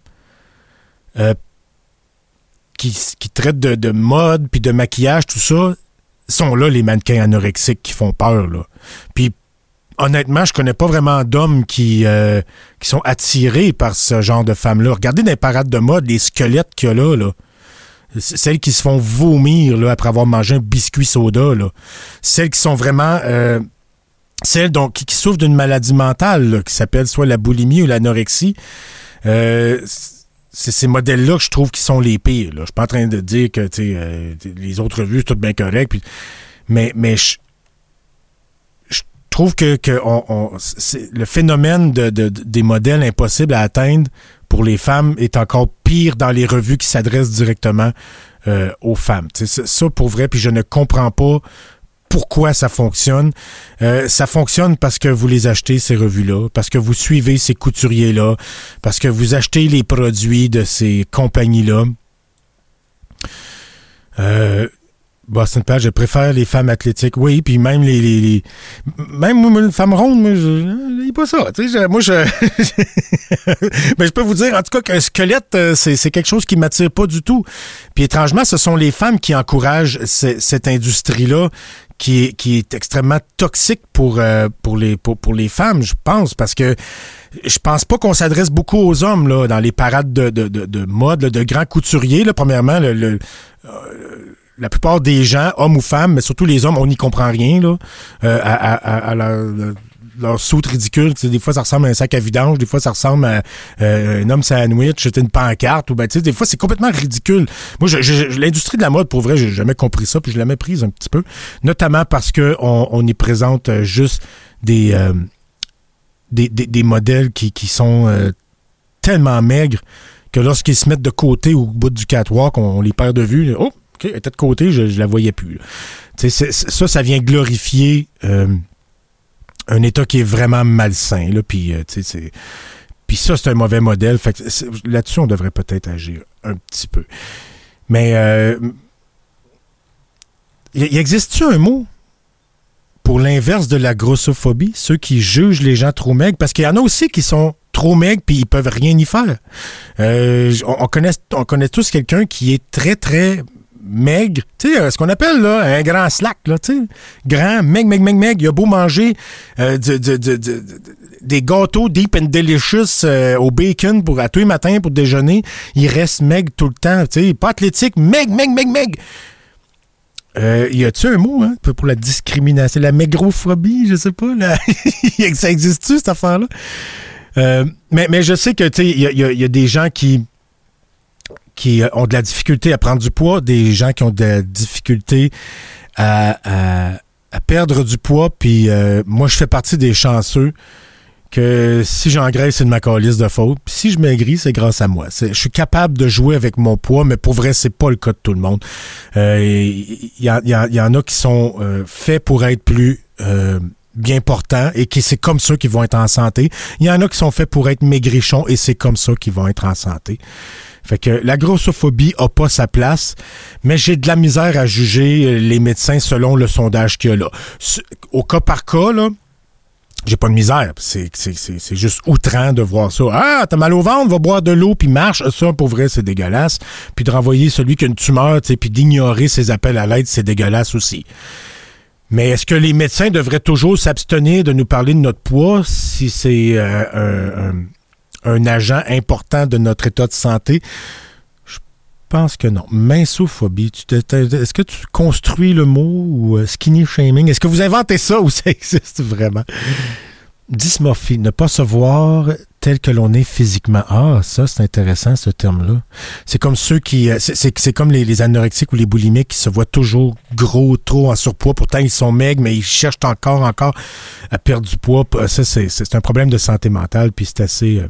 qui traitent de mode puis de maquillage, tout ça, sont là les mannequins anorexiques qui font peur, là. Puis honnêtement, je connais pas vraiment d'hommes qui sont attirés par ce genre de femmes-là. Regardez dans les parades de mode, les squelettes qu'il y a là. Celles qui se font vomir là, après avoir mangé un biscuit soda. Là. Celles qui sont vraiment... celles donc, qui souffrent d'une maladie mentale là, qui s'appelle soit la boulimie ou l'anorexie. C'est ces modèles-là que je trouve qui sont les pires. Là. Je suis pas en train de dire que les autres revues, c'est tout bien correct. Puis, mais je trouve que c'est le phénomène des modèles impossibles à atteindre pour les femmes est encore pire dans les revues qui s'adressent directement aux femmes. C'est ça pour vrai, puis je ne comprends pas pourquoi ça fonctionne. Ça fonctionne parce que vous les achetez, ces revues-là, parce que vous suivez ces couturiers-là, parce que vous achetez les produits de ces compagnies-là. Boston Pat, je préfère les femmes athlétiques. Oui, puis même même une femme ronde, moi, je pas ça. Tu sais, moi, mais je peux vous dire, en tout cas, qu'un squelette, c'est quelque chose qui m'attire pas du tout. Puis étrangement, ce sont les femmes qui encouragent cette industrie-là, qui est extrêmement toxique pour les femmes, je pense, parce que je pense pas qu'on s'adresse beaucoup aux hommes là dans les parades de mode, là, de grands couturiers. Là, premièrement, la plupart des gens, hommes ou femmes, mais surtout les hommes, on n'y comprend rien là, à leur soute ridicule. Des fois, ça ressemble à un sac à vidange. Des fois, ça ressemble à un homme sandwich, une pancarte. Ou des fois, c'est complètement ridicule. Moi, l'industrie de la mode, pour vrai, j'ai jamais compris ça, puis je l'ai méprise un petit peu. Notamment parce que on y présente juste des modèles qui sont tellement maigres que lorsqu'ils se mettent de côté au bout du catwalk, on les perd de vue. Oh! OK, elle était de côté, je la voyais plus. Ça vient glorifier un État qui est vraiment malsain. Là, puis ça, c'est un mauvais modèle. Fait que là-dessus, on devrait peut-être agir un petit peu. Mais y existe-tu un mot pour l'inverse de la grossophobie? Ceux qui jugent les gens trop maigres? Parce qu'il y en a aussi qui sont trop maigres puis ils peuvent rien y faire. On connaît tous quelqu'un qui est très, très maigre, tu sais, ce qu'on appelle là un grand slack, là, tu sais, grand, maigre, il a beau manger des gâteaux deep and delicious au bacon à tous les matins pour déjeuner, il reste maigre tout le temps, tu sais, pas athlétique, maigre. Y a-tu un mot pour la discrimination, la maigrophobie, je sais pas, là. Ça existe-tu cette affaire-là? Mais je sais que tu sais, il y a des gens qui ont de la difficulté à prendre du poids, des gens qui ont de la difficulté à perdre du poids, puis moi, je fais partie des chanceux que si j'engraisse, c'est de ma calisse de faute. Puis si je maigris, c'est grâce à moi. Je suis capable de jouer avec mon poids, mais pour vrai, c'est pas le cas de tout le monde. Il y en a qui sont faits pour être plus bien portants et qui c'est comme ça qu'ils vont être en santé. Il y en a qui sont faits pour être maigrichons et c'est comme ça qu'ils vont être en santé. Fait que la grossophobie a pas sa place, mais j'ai de la misère à juger les médecins selon le sondage qu'il y a là. Au cas par cas, là, j'ai pas de misère. C'est juste outrant de voir ça. Ah, t'as mal au ventre, va boire de l'eau puis marche. Ça, pour vrai, c'est dégueulasse. Puis de renvoyer celui qui a une tumeur, puis d'ignorer ses appels à l'aide, c'est dégueulasse aussi. Mais est-ce que les médecins devraient toujours s'abstenir de nous parler de notre poids si c'est un agent important de notre état de santé? Je pense que non. Minsophobie. Est-ce que tu construis le mot ou skinny shaming? Est-ce que vous inventez ça ou ça existe vraiment? Dysmorphie. Ne pas se voir tel que l'on est physiquement. Ah, ça, c'est intéressant, ce terme-là. C'est comme ceux qui... C'est comme les anorexiques ou les boulimiques qui se voient toujours gros, trop en surpoids. Pourtant, ils sont maigres, mais ils cherchent encore à perdre du poids. Ça, c'est un problème de santé mentale, puis c'est assez...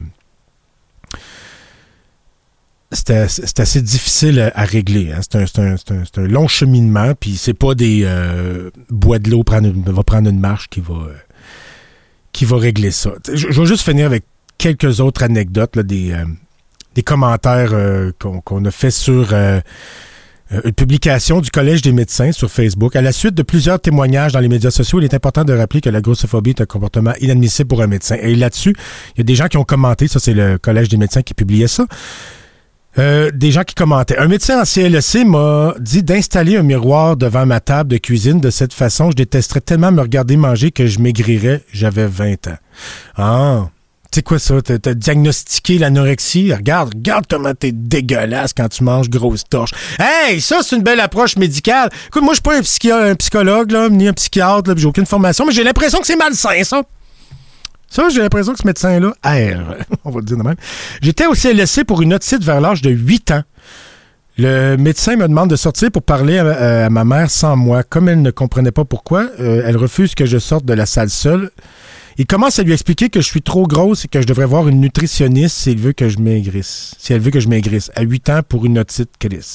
C'est assez difficile à régler. Hein. C'est un long cheminement, puis c'est pas des bois de l'eau, va prendre une marche qui va régler ça. Je vais juste finir avec quelques autres anecdotes, là, des commentaires qu'on a fait sur une publication du Collège des médecins sur Facebook. À la suite de plusieurs témoignages dans les médias sociaux, il est important de rappeler que la grossophobie est un comportement inadmissible pour un médecin. Et là-dessus, il y a des gens qui ont commenté, ça c'est le Collège des médecins qui publiait ça. Des gens qui commentaient. Un médecin en CLSC m'a dit d'installer un miroir devant ma table de cuisine. De cette façon, je détesterais tellement me regarder manger que je maigrirais. J'avais 20 ans. Ah, tu sais quoi ça? T'as diagnostiqué l'anorexie? Regarde comment t'es dégueulasse quand tu manges grosse torche. Hey, ça, c'est une belle approche médicale. Écoute, moi, je suis pas un psychologue, là, ni un psychiatre, là, j'ai aucune formation, mais j'ai l'impression que c'est malsain, ça. Ça, j'ai l'impression que ce médecin-là erre. On va le dire de même. J'étais au CLSC pour une otite vers l'âge de 8 ans. Le médecin me demande de sortir pour parler à ma mère sans moi. Comme elle ne comprenait pas pourquoi, elle refuse que je sorte de la salle seule. Il commence à lui expliquer que je suis trop grosse et que je devrais voir une nutritionniste si elle veut que je maigrisse. À 8 ans pour une otite, Chris.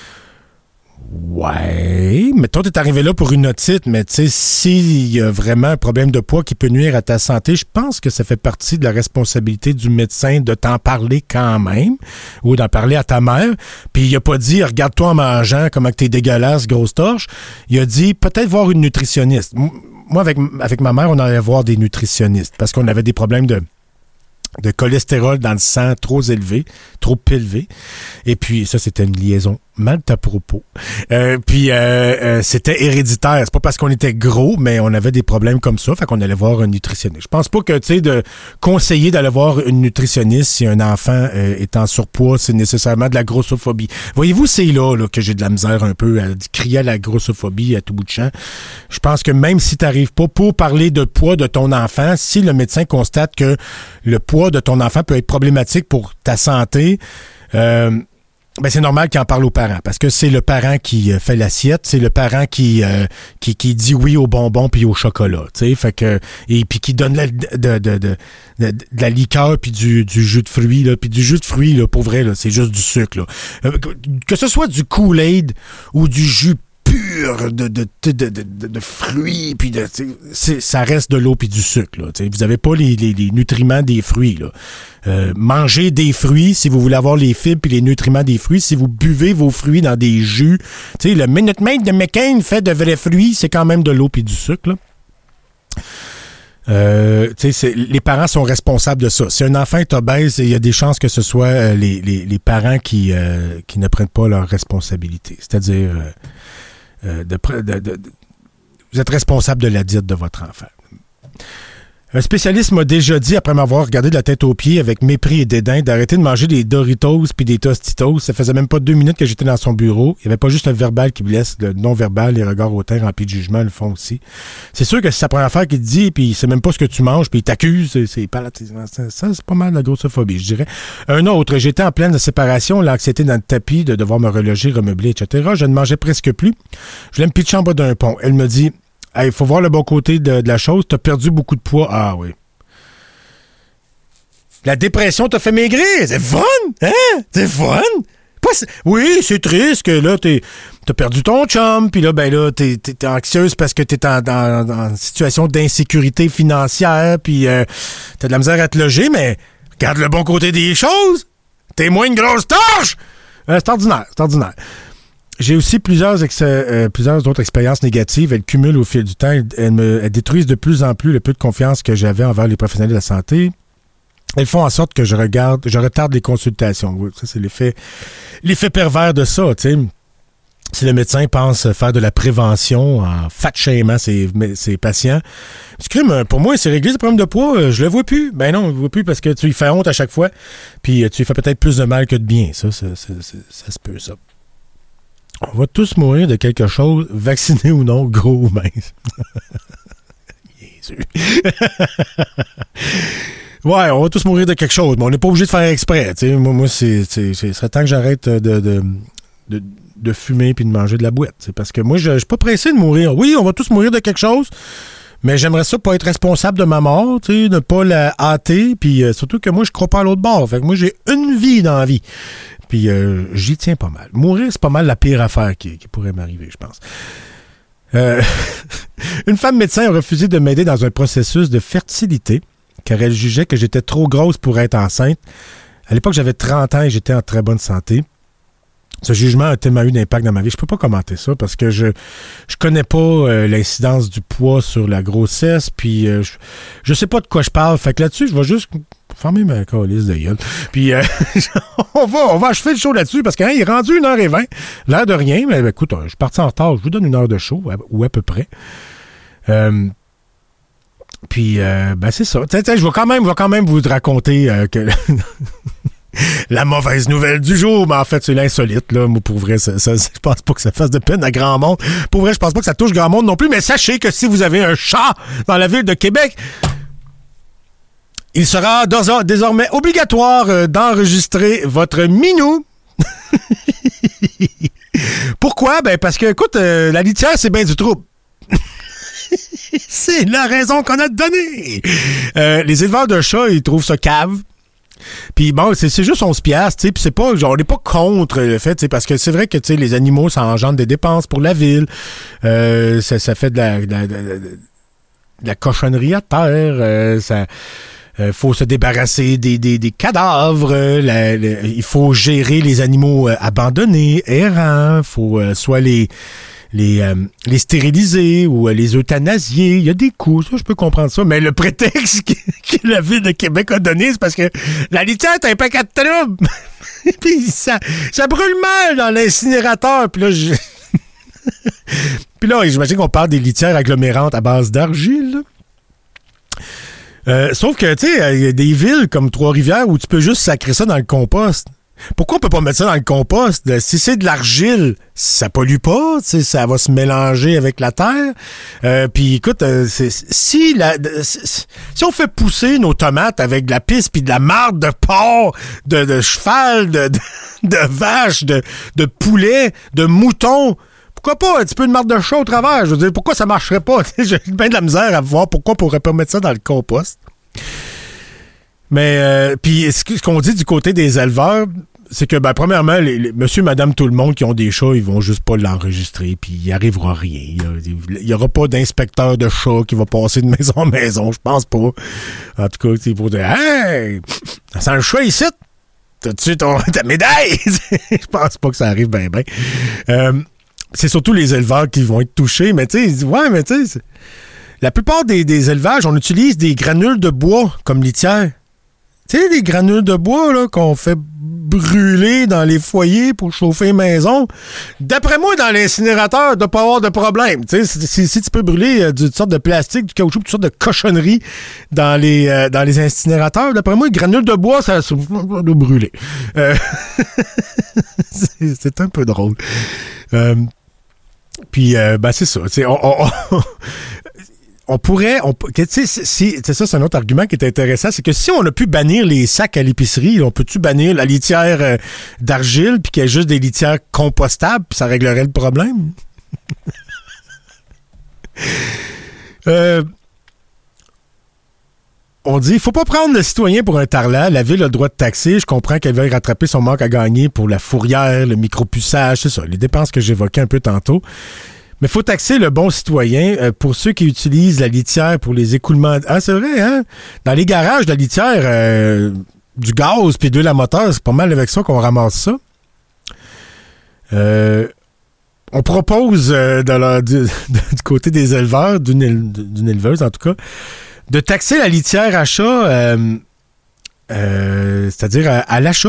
Ouais, mais toi, t'es arrivé là pour une otite, mais tu sais, s'il y a vraiment un problème de poids qui peut nuire à ta santé, je pense que ça fait partie de la responsabilité du médecin de t'en parler quand même, ou d'en parler à ta mère. Puis il a pas dit, regarde-toi en mangeant, comment que t'es dégueulasse, grosse torche. Il a dit, peut-être voir une nutritionniste. Moi, avec ma mère, on allait voir des nutritionnistes, parce qu'on avait des problèmes de cholestérol dans le sang trop élevé. Et puis, ça, c'était une liaison mal à propos. C'était héréditaire. C'est pas parce qu'on était gros, mais on avait des problèmes comme ça. Fait qu'on allait voir un nutritionniste. Je pense pas que, tu sais, de conseiller d'aller voir une nutritionniste si un enfant est en surpoids, c'est nécessairement de la grossophobie. Voyez-vous, c'est là que j'ai de la misère un peu à crier à la grossophobie à tout bout de champ. Je pense que même si t'arrives pas pour parler de poids de ton enfant, si le médecin constate que le poids de ton enfant peut être problématique pour ta santé, c'est normal qu'il en parle aux parents, parce que c'est le parent qui fait l'assiette, c'est le parent qui dit oui aux bonbons puis au chocolat, tu sais, fait que et puis qui donne de la liqueur puis du jus de fruits là, puis du jus de fruits là, pour vrai là, c'est juste du sucre là. Que ce soit du Kool-Aid ou du jus pur de fruits, puis ça reste de l'eau puis du sucre. Là, vous n'avez pas les nutriments des fruits. Là. Mangez des fruits si vous voulez avoir les fibres puis les nutriments des fruits. Si vous buvez vos fruits dans des jus, le Minute Maid de McCain fait de vrais fruits, c'est quand même de l'eau puis du sucre. Là. Les parents sont responsables de ça. Si un enfant est obèse, il y a des chances que ce soit les parents qui ne prennent pas leurs responsabilités. C'est-à-dire... vous êtes responsable de la diète de votre enfant. Un spécialiste m'a déjà dit, après m'avoir regardé de la tête aux pieds avec mépris et dédain, d'arrêter de manger des Doritos puis des Tostitos. Ça faisait même pas 2 minutes que j'étais dans son bureau. Il n'y avait pas juste le verbal qui blesse, le non-verbal, les regards hautains remplis de jugement le font aussi. C'est sûr que c'est sa première affaire qu'il te dit, puis il sait même pas ce que tu manges, puis il t'accuse. Ça, c'est pas mal de la grossophobie, je dirais. Un autre, j'étais en pleine séparation, l'anxiété dans le tapis, de devoir me reloger, remeubler, etc. Je ne mangeais presque plus. Je voulais me pitcher en bas d'un pont. Elle me dit... Il faut voir le bon côté de la chose. Tu as perdu beaucoup de poids. Ah oui. La dépression t'a fait maigrir. C'est fun! Hein? C'est fun! Oui, c'est triste que là, t'as perdu ton chum, puis là, ben là, t'es anxieuse parce que t'es en situation d'insécurité financière, puis t'as de la misère à te loger, mais regarde le bon côté des choses. T'es moins une grosse torche! C'est ordinaire. J'ai aussi plusieurs autres expériences négatives. Elles cumulent au fil du temps. Elles détruisent de plus en plus le peu de confiance que j'avais envers les professionnels de la santé. Elles font en sorte que je retarde les consultations. Oui, ça, c'est l'effet pervers de ça, tu sais. Si le médecin pense faire de la prévention en fat-shamant ses patients, pour moi, c'est réglé ce problème de poids, je le vois plus. Ben non, je le vois plus parce que tu lui fais honte à chaque fois, puis tu lui fais peut-être plus de mal que de bien. Ça se peut, ça. On va tous mourir de quelque chose, vacciné ou non, gros ou mince. Jésus. Ouais, on va tous mourir de quelque chose, mais on n'est pas obligé de faire exprès. T'sais. Moi, ce serait temps que j'arrête de fumer puis de manger de la boîte. T'sais, parce que moi, je suis pas pressé de mourir. Oui, on va tous mourir de quelque chose, mais j'aimerais ça pas être responsable de ma mort, ne pas la hâter, puis surtout que moi, je crois pas à l'autre bord. Fait que moi, j'ai une vie dans la vie. Puis j'y tiens pas mal. Mourir, c'est pas mal la pire affaire qui pourrait m'arriver, je pense. Une femme médecin a refusé de m'aider dans un processus de fertilité car elle jugeait que j'étais trop grosse pour être enceinte. À l'époque, j'avais 30 ans et j'étais en très bonne santé. Ce jugement a tellement eu d'impact dans ma vie. Je peux pas commenter ça parce que je connais pas l'incidence du poids sur la grossesse, puis je sais pas de quoi je parle. Fait que là-dessus, je vais juste fermer ma calice de gueule. Puis on va achever le show là-dessus parce qu'il est rendu 1h20. L'air de rien, mais écoute, je suis parti en retard. Je vous donne 1 heure de show, ou à peu près. Puis, c'est ça. Je vais quand même vous raconter que la mauvaise nouvelle du jour, mais en fait, c'est l'insolite, là. Moi, pour vrai, ça, je pense pas que ça fasse de peine à grand monde. Pour vrai, je pense pas que ça touche grand monde non plus, mais sachez que si vous avez un chat dans la ville de Québec, il sera désormais obligatoire d'enregistrer votre minou. Pourquoi? Ben, parce que, écoute, la litière, c'est bien du trouble. C'est la raison qu'on a donnée. Les éleveurs de chats, ils trouvent ça cave. Puis bon, c'est juste 11$, tu sais, puis c'est pas, genre, on n'est pas contre le fait, tu sais, parce que c'est vrai que, tu sais, les animaux, ça engendre des dépenses pour la ville, ça fait de la cochonnerie à terre, faut se débarrasser des cadavres, il faut gérer les animaux abandonnés, errants, faut soit les stériliser ou les euthanasier. Il y a des coûts, ça, je peux comprendre ça. Mais le prétexte que la Ville de Québec a donné, c'est parce que la litière est un paquet de troubles. Puis ça brûle mal dans l'incinérateur. Puis là, puis là, j'imagine qu'on parle des litières agglomérantes à base d'argile. Sauf que, tu sais, il y a des villes comme Trois-Rivières où tu peux juste sacrer ça dans le compost. Pourquoi on peut pas mettre ça dans le compost? Si c'est de l'argile, ça pollue pas, ça va se mélanger avec la terre. Puis écoute, si on fait pousser nos tomates avec de la pisse puis de la marde de porc, de cheval, de vache, de poulet, de mouton, pourquoi pas un petit peu de marde de chat au travers? Je veux dire, pourquoi ça marcherait pas? J'ai bien de la misère à voir pourquoi on pourrait pas mettre ça dans le compost. Mais puis ce qu'on dit du côté des éleveurs, c'est que premièrement, monsieur, madame, tout le monde qui ont des chats, ils vont juste pas l'enregistrer, puis il arrivera rien. Il y aura pas d'inspecteur de chats qui va passer de maison en maison, je pense pas. En tout cas, ils vont dire « Hey! Ça sent le chat ici! T'as-tu ta médaille? » Je pense pas que ça arrive bien. C'est surtout les éleveurs qui vont être touchés, mais tu sais, la plupart des élevages, on utilise des granules de bois comme litière. Tu sais, les granules de bois là qu'on fait brûler dans les foyers pour chauffer les maisons. D'après moi, dans l'incinérateur, il doit pas avoir de problème. Tu sais, si tu peux brûler toutes sortes de plastique, du caoutchouc, toutes sortes de cochonneries dans les incinérateurs, d'après moi, les granules de bois, ça doit brûler. C'est un peu drôle. Puis, c'est ça. On pourrait, tu sais, c'est ça, c'est un autre argument qui est intéressant, c'est que si on a pu bannir les sacs à l'épicerie, on peut-tu bannir la litière d'argile puis qu'il y ait juste des litières compostables puis ça réglerait le problème? on dit, il faut pas prendre le citoyen pour un tarlat. La ville a le droit de taxer. Je comprends qu'elle veuille rattraper son manque à gagner pour la fourrière, le micropuçage, c'est ça, les dépenses que j'évoquais un peu tantôt. Mais il faut taxer le bon citoyen pour ceux qui utilisent la litière pour les écoulements. Ah, c'est vrai, hein? Dans les garages de la litière, du gaz puis de l'huile à moteur, c'est pas mal avec ça qu'on ramasse ça. On propose du côté des éleveurs, d'une éleveuse en tout cas, de taxer la litière à chat, c'est-à-dire à l'achat.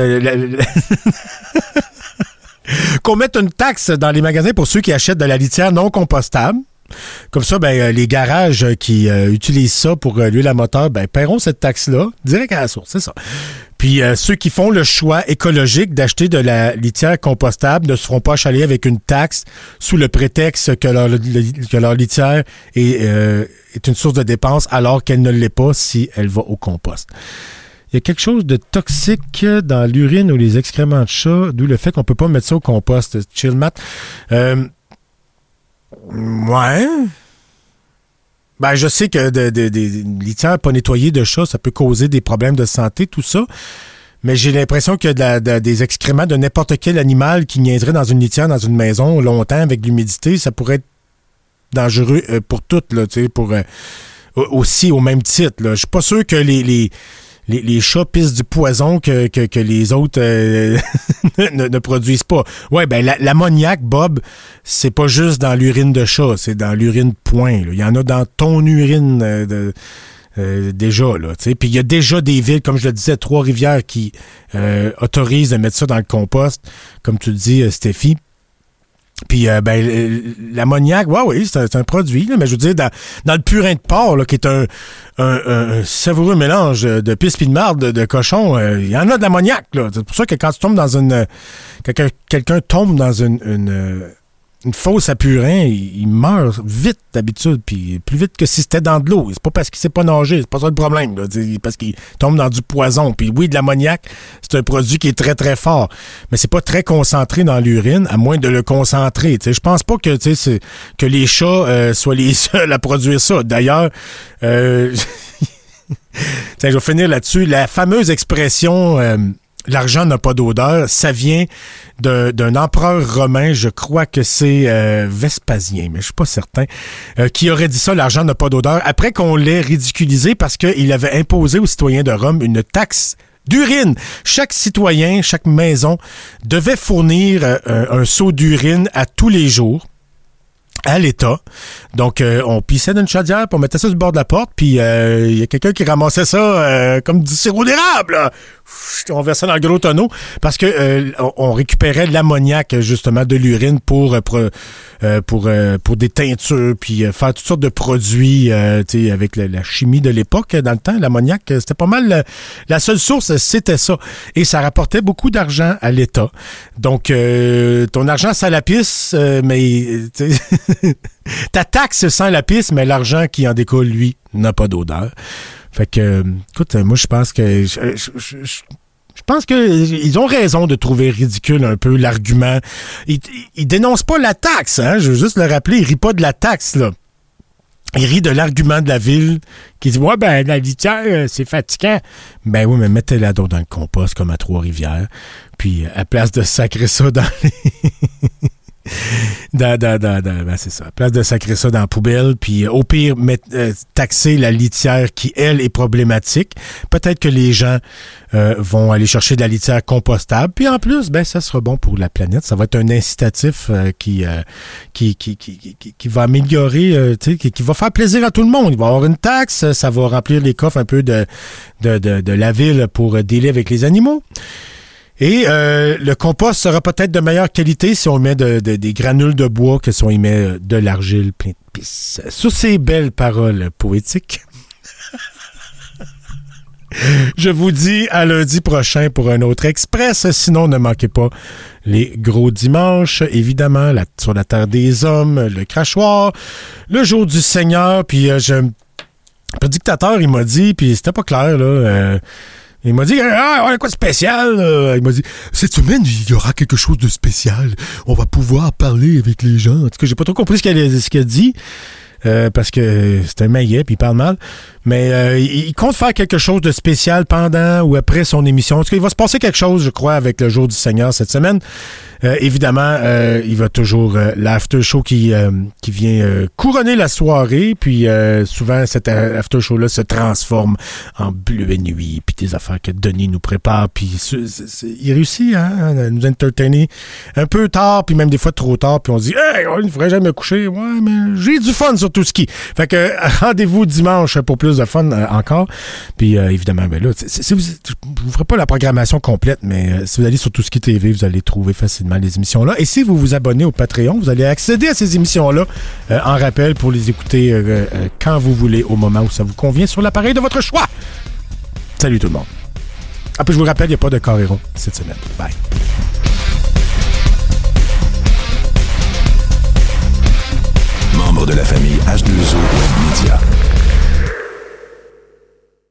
Qu'on mette une taxe dans les magasins pour ceux qui achètent de la litière non compostable. Comme ça, les garages qui utilisent ça pour l'huile à moteur, paieront cette taxe-là direct à la source, c'est ça. Puis ceux qui font le choix écologique d'acheter de la litière compostable ne seront pas achalés avec une taxe sous le prétexte que leur litière est une source de dépense alors qu'elle ne l'est pas si elle va au compost. Il y a quelque chose de toxique dans l'urine ou les excréments de chat, d'où le fait qu'on peut pas mettre ça au compost. Chill, Matt. Ouais. Je sais que des litières pas nettoyées de chats, ça peut causer des problèmes de santé, tout ça. Mais j'ai l'impression que des excréments de n'importe quel animal qui niaiserait dans une litière, dans une maison, longtemps, avec l'humidité, ça pourrait être dangereux pour toutes, là, tu sais, pour aussi au même titre, là. Je suis pas sûr que les chats pissent du poison que les autres ne produisent pas. Ouais, l'ammoniac, Bob, c'est pas juste dans l'urine de chat, c'est dans l'urine point. Là. Il y en a dans ton urine déjà, là. Puis il y a déjà des villes, comme je le disais, Trois-Rivières, qui autorisent de mettre ça dans le compost, comme tu le dis, Steffi. Puis, l'ammoniac, oui, c'est un produit, là, mais je veux dire, dans le purin de porc, là, qui est un savoureux mélange de pisse pis de marde de cochon, il y en a de l'ammoniac, là. C'est pour ça que quand tu tombes dans quelqu'un tombe dans une fosse à purin, il meurt vite d'habitude, puis plus vite que si c'était dans de l'eau. C'est pas parce qu'il sait pas nager, c'est pas ça le problème, là, parce qu'il tombe dans du poison. Puis oui, de l'ammoniac, c'est un produit qui est très très fort, mais c'est pas très concentré dans l'urine, à moins de le concentrer. Je pense pas que que les chats soient les seuls à produire ça. D'ailleurs, je vais finir là-dessus. La fameuse expression l'argent n'a pas d'odeur, ça vient d'un empereur romain, je crois que c'est Vespasien, mais je suis pas certain, qui aurait dit ça, l'argent n'a pas d'odeur, après qu'on l'ait ridiculisé parce qu'il avait imposé aux citoyens de Rome une taxe d'urine. Chaque citoyen, chaque maison devait fournir un seau d'urine à tous les jours à l'État. Donc, on pissait d'une chaudière, puis on mettait ça sur le bord de la porte, puis il y a quelqu'un qui ramassait ça comme du sirop d'érable, là. On versait dans le gros tonneau, parce que on récupérait l'ammoniac, justement, de l'urine pour des teintures, puis faire toutes sortes de produits, tu sais, avec la chimie de l'époque, dans le temps. L'ammoniac, c'était pas mal la seule source, c'était ça. Et ça rapportait beaucoup d'argent à l'État. Donc, ton argent, ça la pisse, mais ta taxe sent la pisse, mais l'argent qui en découle, lui, n'a pas d'odeur. Fait que, écoute, moi, je pense que je pense qu'ils ont raison de trouver ridicule un peu l'argument. Ils dénoncent pas la taxe, hein. Je veux juste le rappeler, ils rient pas de la taxe, là. Ils rient de l'argument de la ville qui dit « Ouais, la litière, c'est fatigant. » Ben oui, mais mettez-la donc dans le compost comme à Trois-Rivières. Puis, à place de sacrer ça dans les... c'est ça. À place de sacrer ça dans la poubelle, puis au pire, taxer la litière qui, elle, est problématique. Peut-être que les gens vont aller chercher de la litière compostable. Puis en plus, ça sera bon pour la planète. Ça va être un incitatif qui va améliorer, qui va faire plaisir à tout le monde. Il va y avoir une taxe, ça va remplir les coffres un peu de la ville pour dealer avec les animaux. Et le compost sera peut-être de meilleure qualité si on met des granules de bois que si on y met de l'argile plein de pisse. Sur ces belles paroles poétiques, je vous dis à lundi prochain pour un autre Express. Sinon, ne manquez pas les gros dimanches, évidemment, sur la terre des hommes, le crachoir, le jour du Seigneur. Puis le dictateur, il m'a dit, puis c'était pas clair, là... il m'a dit, quoi de spécial? Il m'a dit, cette semaine, il y aura quelque chose de spécial. On va pouvoir parler avec les gens. En tout cas, j'ai pas trop compris ce qu'il a dit. parce que c'est un maillet puis il parle mal. Mais il compte faire quelque chose de spécial pendant ou après son émission. En tout cas, il va se passer quelque chose, je crois, avec le Jour du Seigneur cette semaine. Évidemment, il va toujours l'after show qui vient couronner la soirée. Puis souvent, cet after show-là se transforme en bleu et nuit. Puis des affaires que Denis nous prépare. Puis il réussit à nous entertainer un peu tard, puis même des fois trop tard. Puis on se dit, hey, il ne faudrait jamais me coucher. Ouais, mais j'ai du fun sur tout ski. Fait que rendez-vous dimanche pour plus de fun encore. Puis évidemment, ben là, si vous ne ferez pas la programmation complète, mais si vous allez sur Tout Ski TV, vous allez trouver facilement les émissions-là. Et si vous vous abonnez au Patreon, vous allez accéder à ces émissions-là en rappel pour les écouter quand vous voulez, au moment où ça vous convient, sur l'appareil de votre choix. Salut tout le monde. Ah, puis je vous rappelle, il n'y a pas de Coréron cette semaine. Bye. Membre de la famille H2O Web Media.